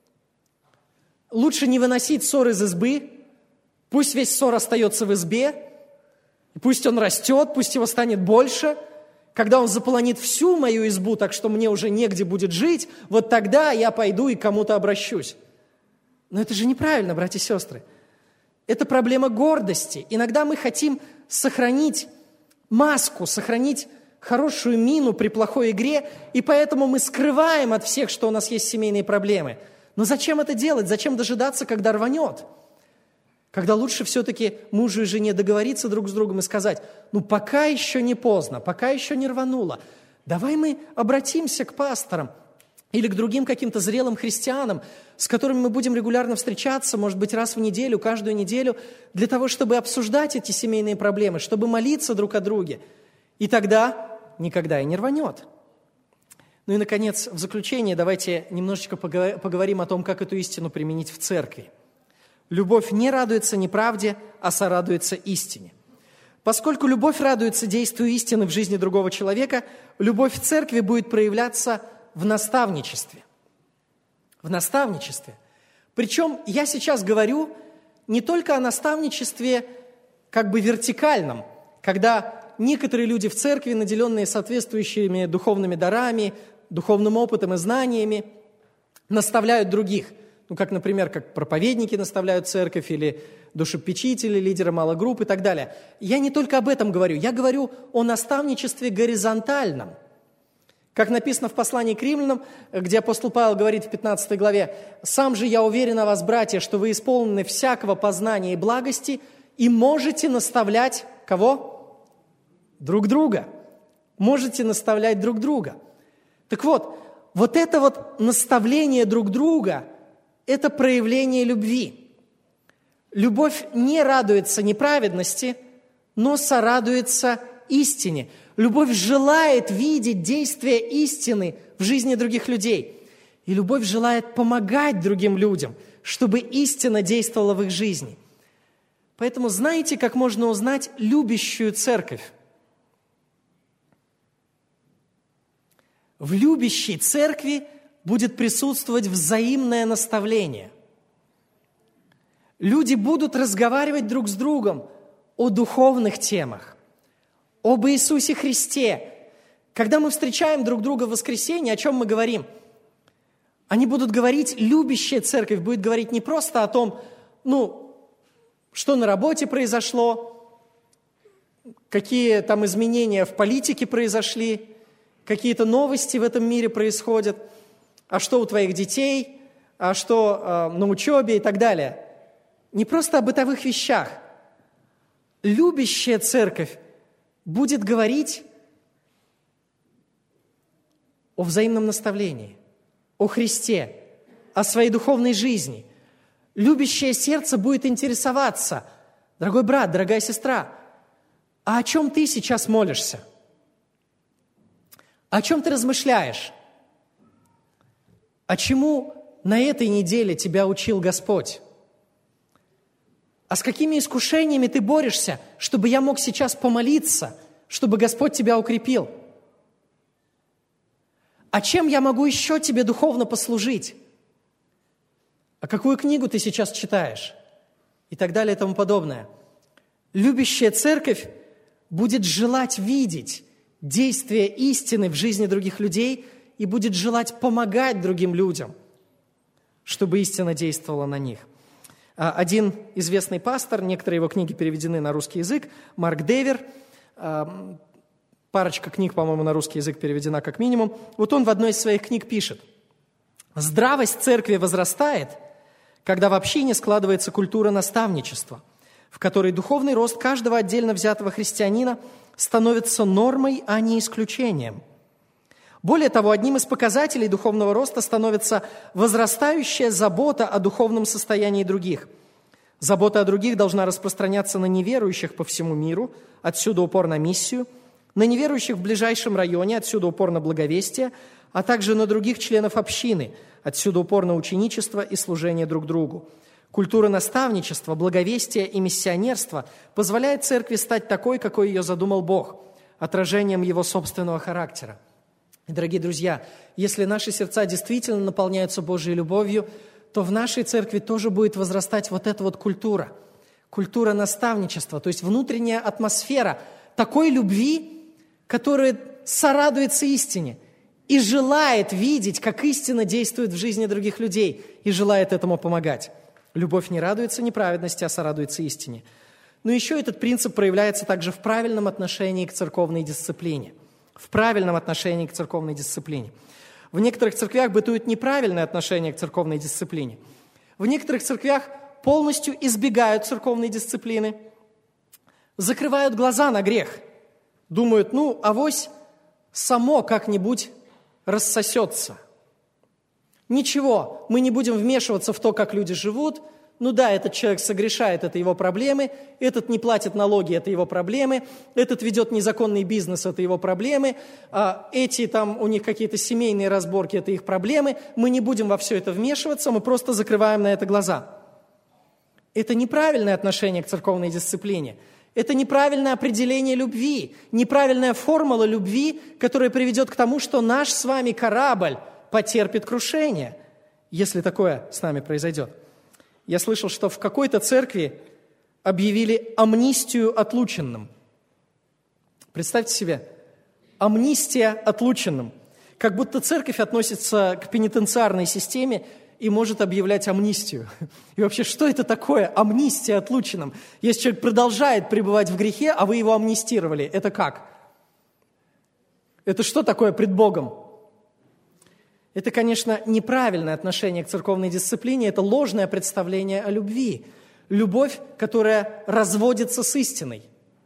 Лучше не выносить ссор из избы, пусть весь ссор остается в избе, пусть он растет, пусть его станет больше. Когда он заполонит всю мою избу, так что мне уже негде будет жить, вот тогда я пойду и к кому-то обращусь. Но это же неправильно, братья и сестры. Это проблема гордости. Иногда мы хотим сохранить маску, сохранить хорошую мину при плохой игре, и поэтому мы скрываем от всех, что у нас есть семейные проблемы. Но зачем это делать? Зачем дожидаться, когда рванет? Когда лучше все-таки мужу и жене договориться друг с другом и сказать: ну, пока еще не поздно, пока еще не рвануло, давай мы обратимся к пасторам или к другим каким-то зрелым христианам, с которыми мы будем регулярно встречаться, может быть, раз в неделю, каждую неделю, для того, чтобы обсуждать эти семейные проблемы, чтобы молиться друг о друге. И тогда никогда и не рванет. Ну и, наконец, в заключение давайте немножечко поговорим о том, как эту истину применить в церкви. Любовь не радуется неправде, а сорадуется истине. Поскольку любовь радуется действию истины в жизни другого человека, любовь в церкви будет проявляться в наставничестве. В наставничестве. Причем я сейчас говорю не только о наставничестве как бы вертикальном, когда некоторые люди в церкви, наделенные соответствующими духовными дарами, духовным опытом и знаниями, наставляют других. Ну, как, например, как проповедники наставляют церковь, или душепопечители, лидеры малых групп и так далее. Я не только об этом говорю, я говорю о наставничестве горизонтальном. Как написано в послании к римлянам, где апостол Павел говорит в пятнадцатой главе: «Сам же я уверен о вас, братья, что вы исполнены всякого познания и благости, и можете наставлять» кого? Друг друга. Можете наставлять друг друга. Так вот, вот это вот наставление друг друга – это проявление любви. Любовь не радуется неправедности, но сорадуется истине. Любовь желает видеть действие истины в жизни других людей. И любовь желает помогать другим людям, чтобы истина действовала в их жизни. Поэтому знаете, как можно узнать любящую церковь? В любящей церкви будет присутствовать взаимное наставление. Люди будут разговаривать друг с другом о духовных темах, об Иисусе Христе. Когда мы встречаем друг друга в воскресенье, о чем мы говорим? Они будут говорить, любящая церковь будет говорить не просто о том, ну, что на работе произошло, какие там изменения в политике произошли, какие-то новости в этом мире происходят, а что у твоих детей, а что э, на учебе и так далее. не просто о бытовых вещах. Любящая церковь будет говорить о взаимном наставлении, о Христе, о своей духовной жизни. Любящее сердце будет интересоваться: дорогой брат, дорогая сестра, а о чем ты сейчас молишься? О чем ты размышляешь? А чему на этой неделе тебя учил Господь? А с какими искушениями ты борешься, чтобы я мог сейчас помолиться, чтобы Господь тебя укрепил? А чем я могу еще тебе духовно послужить? А какую книгу ты сейчас читаешь? И так далее и тому подобное. Любящая церковь будет желать видеть действие истины в жизни других людей и будет желать помогать другим людям, чтобы истина действовала на них. Один известный пастор, некоторые его книги переведены на русский язык, Марк Девер, парочка книг, по-моему, на русский язык переведена как минимум. Вот он в одной из своих книг пишет: «Здравость церкви возрастает, когда в общине складывается культура наставничества, в которой духовный рост каждого отдельно взятого христианина становится нормой, а не исключением. Более того, одним из показателей духовного роста становится возрастающая забота о духовном состоянии других. Забота о других должна распространяться на неверующих по всему миру, отсюда упор на миссию, на неверующих в ближайшем районе, отсюда упор на благовестие, а также на других членов общины, отсюда упор на ученичество и служение друг другу. Культура наставничества, благовестия и миссионерства позволяет церкви стать такой, какой ее задумал Бог, отражением Его собственного характера. И, дорогие друзья, если наши сердца действительно наполняются Божьей любовью, то в нашей церкви тоже будет возрастать вот эта вот культура, культура наставничества, то есть внутренняя атмосфера такой любви, которая сорадуется истине и желает видеть, как истина действует в жизни других людей, и желает этому помогать. Любовь не радуется неправедности, а сорадуется истине. Но еще этот принцип проявляется также в правильном отношении к церковной дисциплине. В правильном отношении к церковной дисциплине. В некоторых церквях бытует неправильное отношение к церковной дисциплине. В некоторых церквях полностью избегают церковной дисциплины, закрывают глаза на грех, думают, ну, авось само как-нибудь рассосется. Ничего, мы не будем вмешиваться в то, как люди живут. Ну да, этот человек согрешает, это его проблемы, этот не платит налоги, это его проблемы, этот ведет незаконный бизнес, это его проблемы, а эти там, у них какие-то семейные разборки, это их проблемы. Мы не будем во все это вмешиваться, мы просто закрываем на это глаза. Это неправильное отношение к церковной дисциплине. Это неправильное определение любви, неправильная формула любви, которая приведет к тому, что наш с вами корабль потерпит крушение, если такое с нами произойдет. Я слышал, что в какой-то церкви объявили амнистию отлученным. Представьте себе, амнистия отлученным. Как будто церковь относится к пенитенциарной системе и может объявлять амнистию. И вообще, что это такое, амнистия отлученным? Если человек продолжает пребывать в грехе, а вы его амнистировали, это как? Это что такое пред Богом? Это, конечно, неправильное отношение к церковной дисциплине, это ложное представление о любви. Любовь, которая разводится с истиной.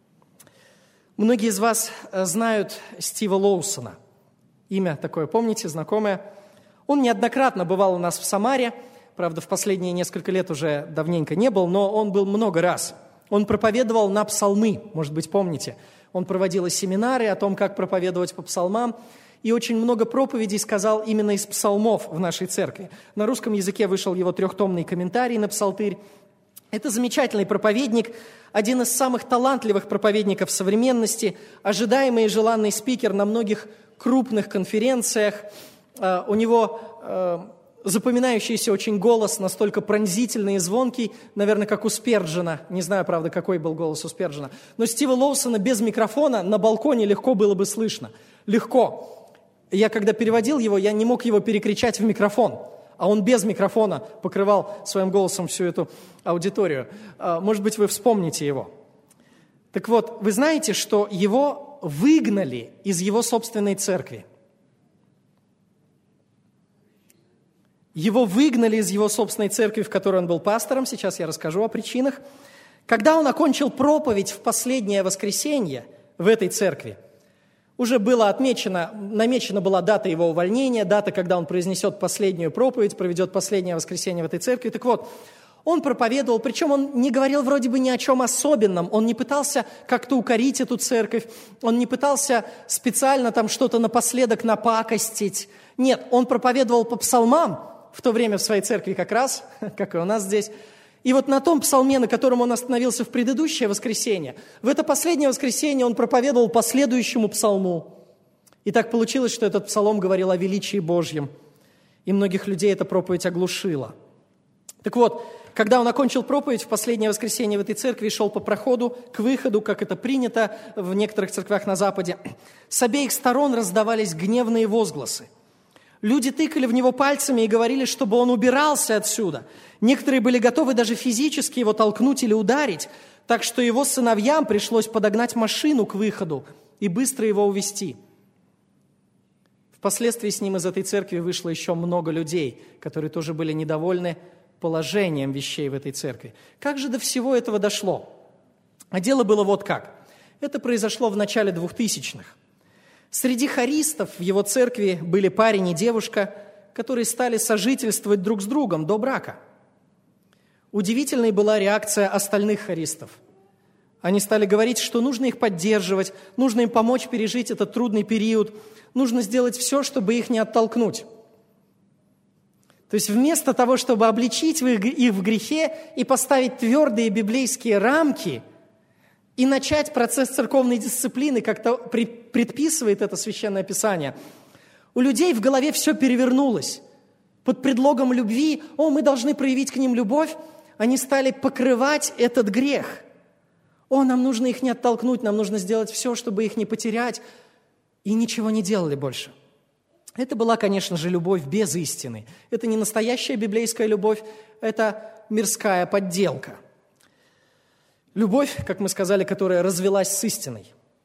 Многие из вас знают Стива Лоусона. Имя такое, помните, знакомое? Он неоднократно бывал у нас в Самаре, правда, в последние несколько лет уже давненько не был, но он был много раз. Он проповедовал на псалмы, может быть, помните. Он проводил семинары о том, как проповедовать по псалмам, и очень много проповедей сказал именно из псалмов в нашей церкви. На русском языке вышел его трехтомный комментарий на псалтырь. Это замечательный проповедник, один из самых талантливых проповедников современности, ожидаемый и желанный спикер на многих крупных конференциях. У него запоминающийся очень голос, настолько пронзительный и звонкий, наверное, как у Сперджина. Не знаю, правда, какой был голос у Сперджина. Но Стива Лоусона без микрофона на балконе легко было бы слышно. Легко. Я, когда переводил его, я не мог его перекричать в микрофон, а он без микрофона покрывал своим голосом всю эту аудиторию. Может быть, вы вспомните его. Так вот, вы знаете, что его выгнали из его собственной церкви. Его выгнали из его собственной церкви, в которой он был пастором. Сейчас я расскажу о причинах. Когда он окончил проповедь в последнее воскресенье в этой церкви, уже было отмечено, намечена была дата его увольнения, дата, когда он произнесет последнюю проповедь, проведет последнее воскресенье в этой церкви. Так вот, он проповедовал, причем он не говорил вроде бы ни о чем особенном, он не пытался как-то укорить эту церковь, он не пытался специально там что-то напоследок напакостить. Нет, он проповедовал по псалмам, в то время в своей церкви как раз, как и у нас здесь. И вот на том псалме, на котором он остановился в предыдущее воскресенье, в это последнее воскресенье он проповедовал по следующему псалму. И так получилось, что этот псалом говорил о величии Божьем. И многих людей эта проповедь оглушила. Так вот, когда он окончил проповедь в последнее воскресенье в этой церкви и шел по проходу к выходу, как это принято в некоторых церквях на Западе, с обеих сторон раздавались гневные возгласы. Люди тыкали в него пальцами и говорили, чтобы он убирался отсюда. Некоторые были готовы даже физически его толкнуть или ударить, так что его сыновьям пришлось подогнать машину к выходу и быстро его увезти. Впоследствии с ним из этой церкви вышло еще много людей, которые тоже были недовольны положением вещей в этой церкви. Как же до всего этого дошло? А дело было вот как. Это произошло в начале двухтысячных. Среди хористов в его церкви были парень и девушка, которые стали сожительствовать друг с другом до брака. Удивительной была реакция остальных хористов. Они стали говорить, что нужно их поддерживать, нужно им помочь пережить этот трудный период, нужно сделать все, чтобы их не оттолкнуть. То есть вместо того, чтобы обличить их в грехе и поставить твердые библейские рамки и начать процесс церковной дисциплины, как-то предписывает это Священное Писание, у людей в голове все перевернулось. Под предлогом любви, о, мы должны проявить к ним любовь, они стали покрывать этот грех. О, нам нужно их не оттолкнуть, нам нужно сделать все, чтобы их не потерять, и ничего не делали больше. Это была, конечно же, любовь без истины. Это не настоящая библейская любовь, это мирская подделка. Любовь, как мы сказали, которая развелась с истиной.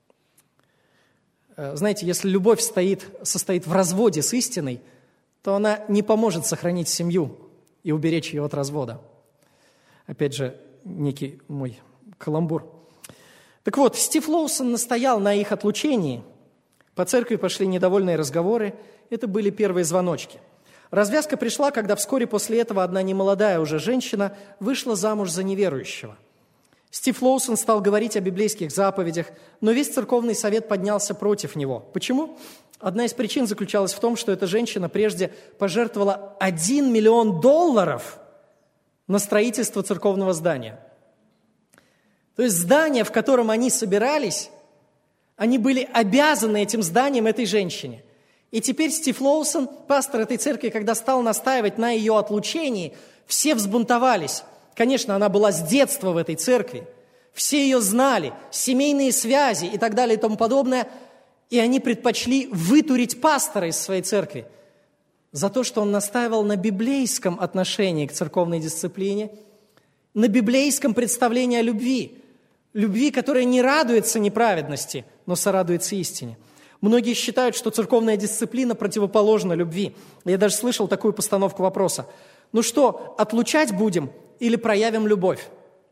Знаете, если любовь стоит, состоит в разводе с истиной, то она не поможет сохранить семью и уберечь ее от развода. Опять же, некий мой каламбур. Так вот, Стив Лоусон настоял на их отлучении. По церкви пошли недовольные разговоры. Это были первые звоночки. Развязка пришла, когда вскоре после этого одна немолодая уже женщина вышла замуж за неверующего. Стив Лоусон стал говорить о библейских заповедях, но весь церковный совет поднялся против него. Почему? Одна из причин заключалась в том, что эта женщина прежде пожертвовала один миллион долларов на строительство церковного здания. То есть здание, в котором они собирались, они были обязаны этим зданием этой женщине. И теперь Стив Лоусон, пастор этой церкви, когда стал настаивать на ее отлучении, все взбунтовались. Конечно, она была с детства в этой церкви. Все ее знали, семейные связи и так далее и тому подобное. И они предпочли вытурить пастора из своей церкви за то, что он настаивал на библейском отношении к церковной дисциплине, на библейском представлении о любви. Любви, которая не радуется неправедности, но сорадуется истине. Многие считают, что церковная дисциплина противоположна любви. Я даже слышал такую постановку вопроса. Ну что, отлучать будем или проявим любовь?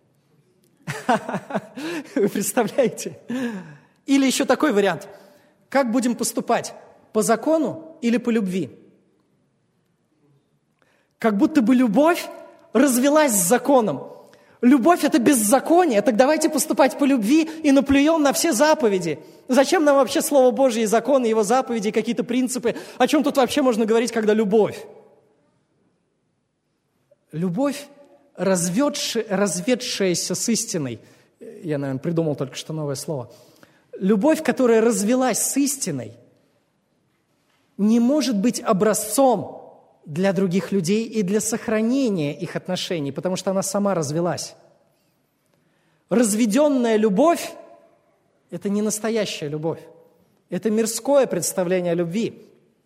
Вы представляете? Или еще такой вариант. Как будем поступать? По закону или по любви? Как будто бы любовь развелась с законом. Любовь – это беззаконие, так давайте поступать по любви и наплюем на все заповеди. Зачем нам вообще Слово Божье и законы, его заповеди, какие-то принципы? О чем тут вообще можно говорить, когда любовь? Любовь, разведшая, разведшаяся с истиной. Я, наверное, придумал только что новое слово. Любовь, которая развелась с истиной, не может быть образцом для других людей и для сохранения их отношений, потому что она сама развелась. Разведенная любовь – это не настоящая любовь. Это мирское представление о любви.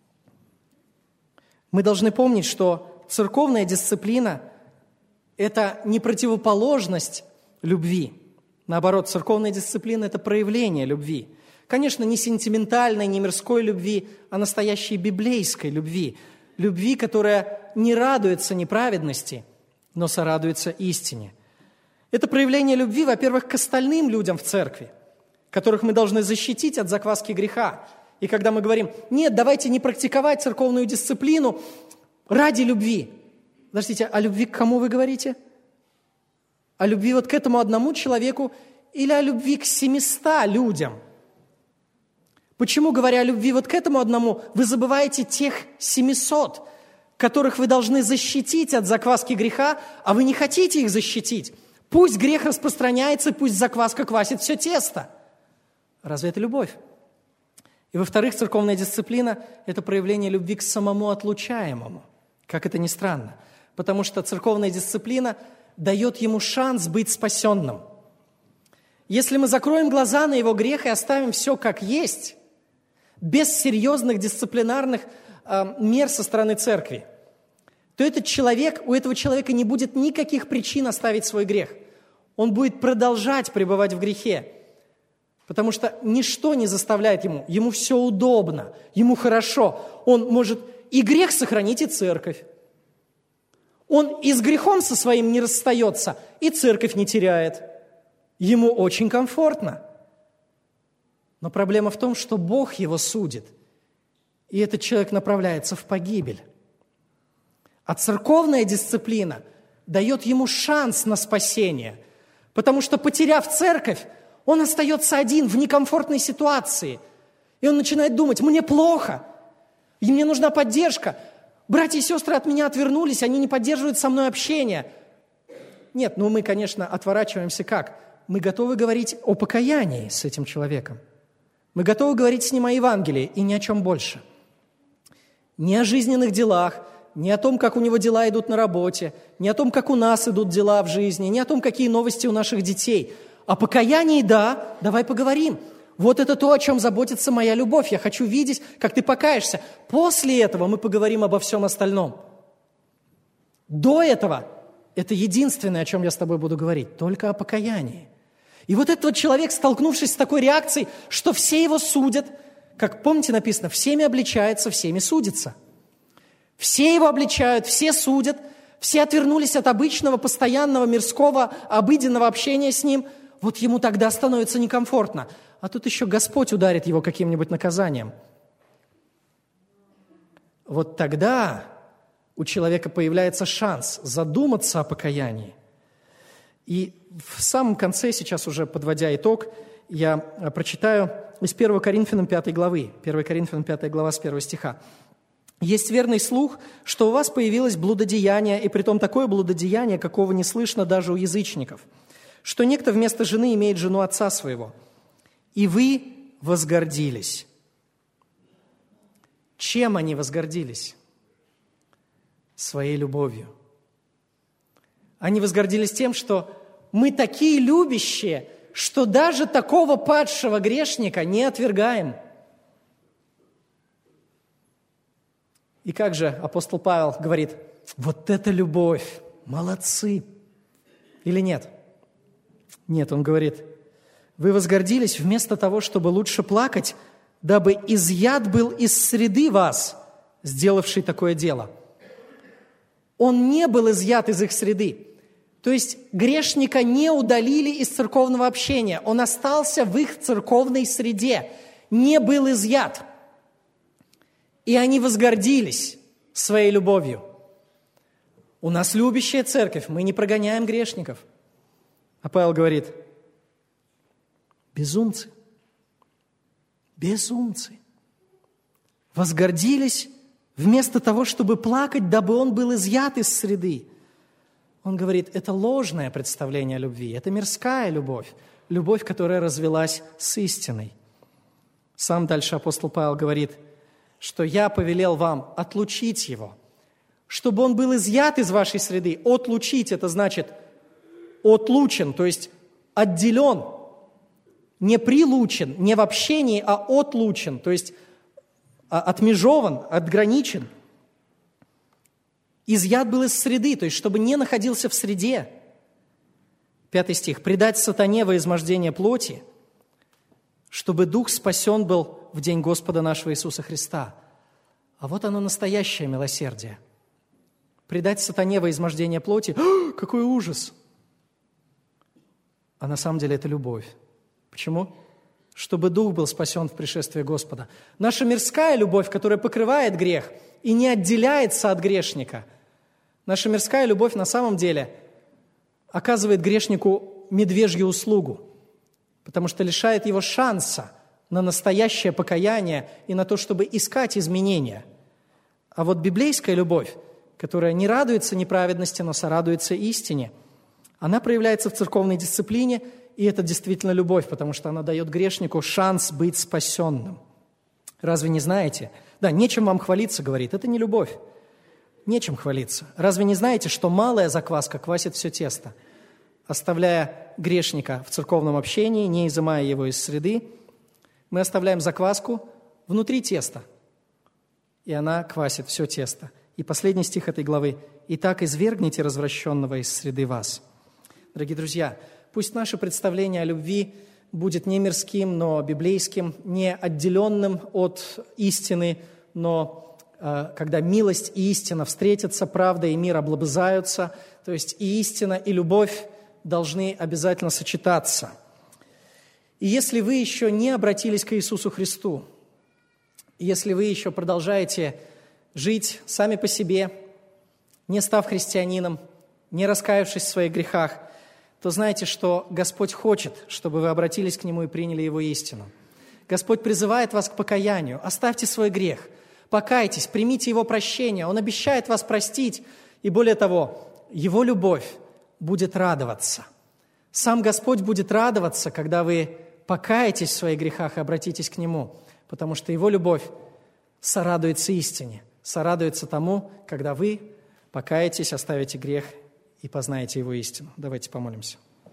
Мы должны помнить, что церковная дисциплина – это не противоположность любви. Наоборот, церковная дисциплина – это проявление любви. Конечно, не сентиментальной, не мирской любви, а настоящей библейской любви. Любви, которая не радуется неправедности, но сорадуется истине. Это проявление любви, во-первых, к остальным людям в церкви, которых мы должны защитить от закваски греха. И когда мы говорим, нет, давайте не практиковать церковную дисциплину ради любви. Подождите, о любви к кому вы говорите? О любви вот к этому одному человеку или о любви к семиста людям? Почему, говоря о любви вот к этому одному, вы забываете тех семисот, которых вы должны защитить от закваски греха, а вы не хотите их защитить? Пусть грех распространяется, пусть закваска квасит все тесто. Разве это любовь? И, во-вторых, церковная дисциплина – это проявление любви к самому отлучаемому, как это ни странно, потому что церковная дисциплина дает ему шанс быть спасенным. Если мы закроем глаза на его грех и оставим все как есть, без серьезных дисциплинарных э, мер со стороны церкви, то этот человек, у этого человека не будет никаких причин оставить свой грех. Он будет продолжать пребывать в грехе, потому что ничто не заставляет ему, ему все удобно, ему хорошо. Он может и грех сохранить, и церковь. Он и с грехом со своим не расстается, и церковь не теряет. Ему очень комфортно. Но проблема в том, что Бог его судит, и этот человек направляется в погибель. А церковная дисциплина дает ему шанс на спасение, потому что, потеряв церковь, он остается один в некомфортной ситуации. И он начинает думать, мне плохо, и мне нужна поддержка. Братья и сестры от меня отвернулись, они не поддерживают со мной общение. Нет, ну мы, конечно, отворачиваемся как? Мы готовы говорить о покаянии с этим человеком. Мы готовы говорить с ним о Евангелии и ни о чем больше. Не о жизненных делах, не о том, как у него дела идут на работе, не о том, как у нас идут дела в жизни, не о том, какие новости у наших детей. О покаянии, да, давай поговорим. Вот это то, о чем заботится моя любовь. Я хочу видеть, как ты покаешься. После этого мы поговорим обо всем остальном. До этого это единственное, о чем я с тобой буду говорить, только о покаянии. И вот этот вот человек, столкнувшись с такой реакцией, что все его судят, как, помните, написано, всеми обличается, всеми судится. Все его обличают, все судят, все отвернулись от обычного, постоянного, мирского, обыденного общения с ним. Вот ему тогда становится некомфортно. А тут еще Господь ударит его каким-нибудь наказанием. Вот тогда у человека появляется шанс задуматься о покаянии. И в самом конце, сейчас уже подводя итог, я прочитаю из первого Коринфянам пятой главы. первое Коринфянам пятая глава с первого стиха. «Есть верный слух, что у вас появилось блудодеяние, и притом такое блудодеяние, какого не слышно даже у язычников, что некто вместо жены имеет жену отца своего, и вы возгордились». Чем они возгордились? Своей любовью. Они возгордились тем, что мы такие любящие, что даже такого падшего грешника не отвергаем. И как же апостол Павел говорит, вот это любовь, молодцы. Или нет? Нет, он говорит, вы возгордились вместо того, чтобы лучше плакать, дабы изъят был из среды вас, сделавший такое дело. Он не был изъят из их среды. То есть грешника не удалили из церковного общения. Он остался в их церковной среде, не был изъят. И они возгордились своей любовью. У нас любящая церковь, мы не прогоняем грешников. А Павел говорит, безумцы, безумцы, возгордились вместо того, чтобы плакать, дабы он был изъят из среды. Он говорит, это ложное представление о любви, это мирская любовь, любовь, которая развелась с истиной. Сам дальше апостол Павел говорит, что я повелел вам отлучить его, чтобы он был изъят из вашей среды. Отлучить – это значит отлучен, то есть отделен, не прилучен, не в общении, а отлучен, то есть отмежован, отграничен. Изъят был из среды, то есть чтобы не находился в среде. Пятый стих. «Предать сатане во измождение плоти, чтобы дух спасен был в день Господа нашего Иисуса Христа». А вот оно настоящее милосердие. предать сатане во измождение плоти. О, какой ужас! А на самом деле это любовь. Почему? Чтобы дух был спасен в пришествии Господа. Наша мирская любовь, которая покрывает грех и не отделяется от грешника, наша мирская любовь на самом деле оказывает грешнику медвежью услугу, потому что лишает его шанса на настоящее покаяние и на то, чтобы искать изменения. А вот библейская любовь, которая не радуется неправедности, но сорадуется истине, она проявляется в церковной дисциплине, и это действительно любовь, потому что она дает грешнику шанс быть спасенным. Разве не знаете? Да, нечем вам хвалиться, говорит, это не любовь. Нечем хвалиться. Разве не знаете, что малая закваска квасит все тесто, оставляя грешника в церковном общении, не изымая его из среды? Мы оставляем закваску внутри теста, и она квасит все тесто. И последний стих этой главы. «Итак, извергните развращенного из среды вас». Дорогие друзья, пусть наше представление о любви будет не мирским, но библейским, не отделенным от истины, но э, когда милость и истина встретятся, правда и мир облобызаются, то есть и истина, и любовь должны обязательно сочетаться. И если вы еще не обратились к Иисусу Христу, если вы еще продолжаете жить сами по себе, не став христианином, не раскаявшись в своих грехах, то знайте, что Господь хочет, чтобы вы обратились к Нему и приняли Его истину. Господь призывает вас к покаянию. Оставьте свой грех, покайтесь, примите Его прощение. Он обещает вас простить, и более того, Его любовь будет радоваться. Сам Господь будет радоваться, когда вы покаетесь в своих грехах и обратитесь к Нему, потому что Его любовь сорадуется истине, сорадуется тому, когда вы покаетесь, оставите грех и познаете Его истину. Давайте помолимся.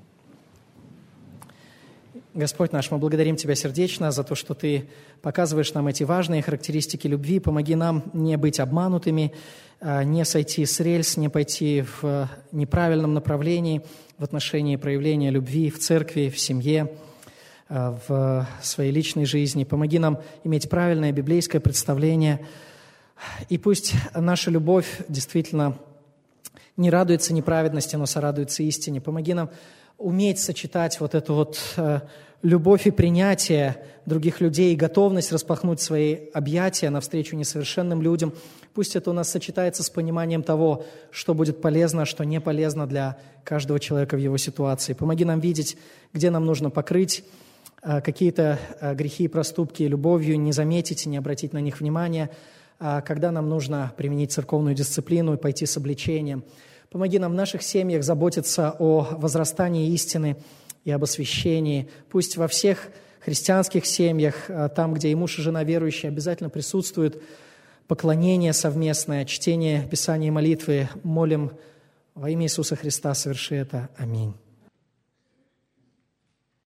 Господь наш, мы благодарим Тебя сердечно за то, что Ты показываешь нам эти важные характеристики любви. Помоги нам не быть обманутыми, не сойти с рельс, не пойти в неправильном направлении в отношении проявления любви в церкви, в семье, в своей личной жизни. Помоги нам иметь правильное библейское представление. И пусть наша любовь действительно не радуется неправедности, но сорадуется истине. Помоги нам уметь сочетать вот эту вот э, любовь и принятие других людей, и готовность распахнуть свои объятия навстречу несовершенным людям. Пусть это у нас сочетается с пониманием того, что будет полезно, что не полезно для каждого человека в его ситуации. Помоги нам видеть, где нам нужно покрыть э, какие-то э, грехи и проступки любовью, не заметить, не обратить на них внимания, э, когда нам нужно применить церковную дисциплину и пойти с обличением. Помоги нам в наших семьях заботиться о возрастании истины и об освящении. Пусть во всех христианских семьях, там, где и муж, и жена верующие, обязательно присутствует поклонение совместное, чтение Писания и молитвы. Молим во имя Иисуса Христа, соверши это. Аминь.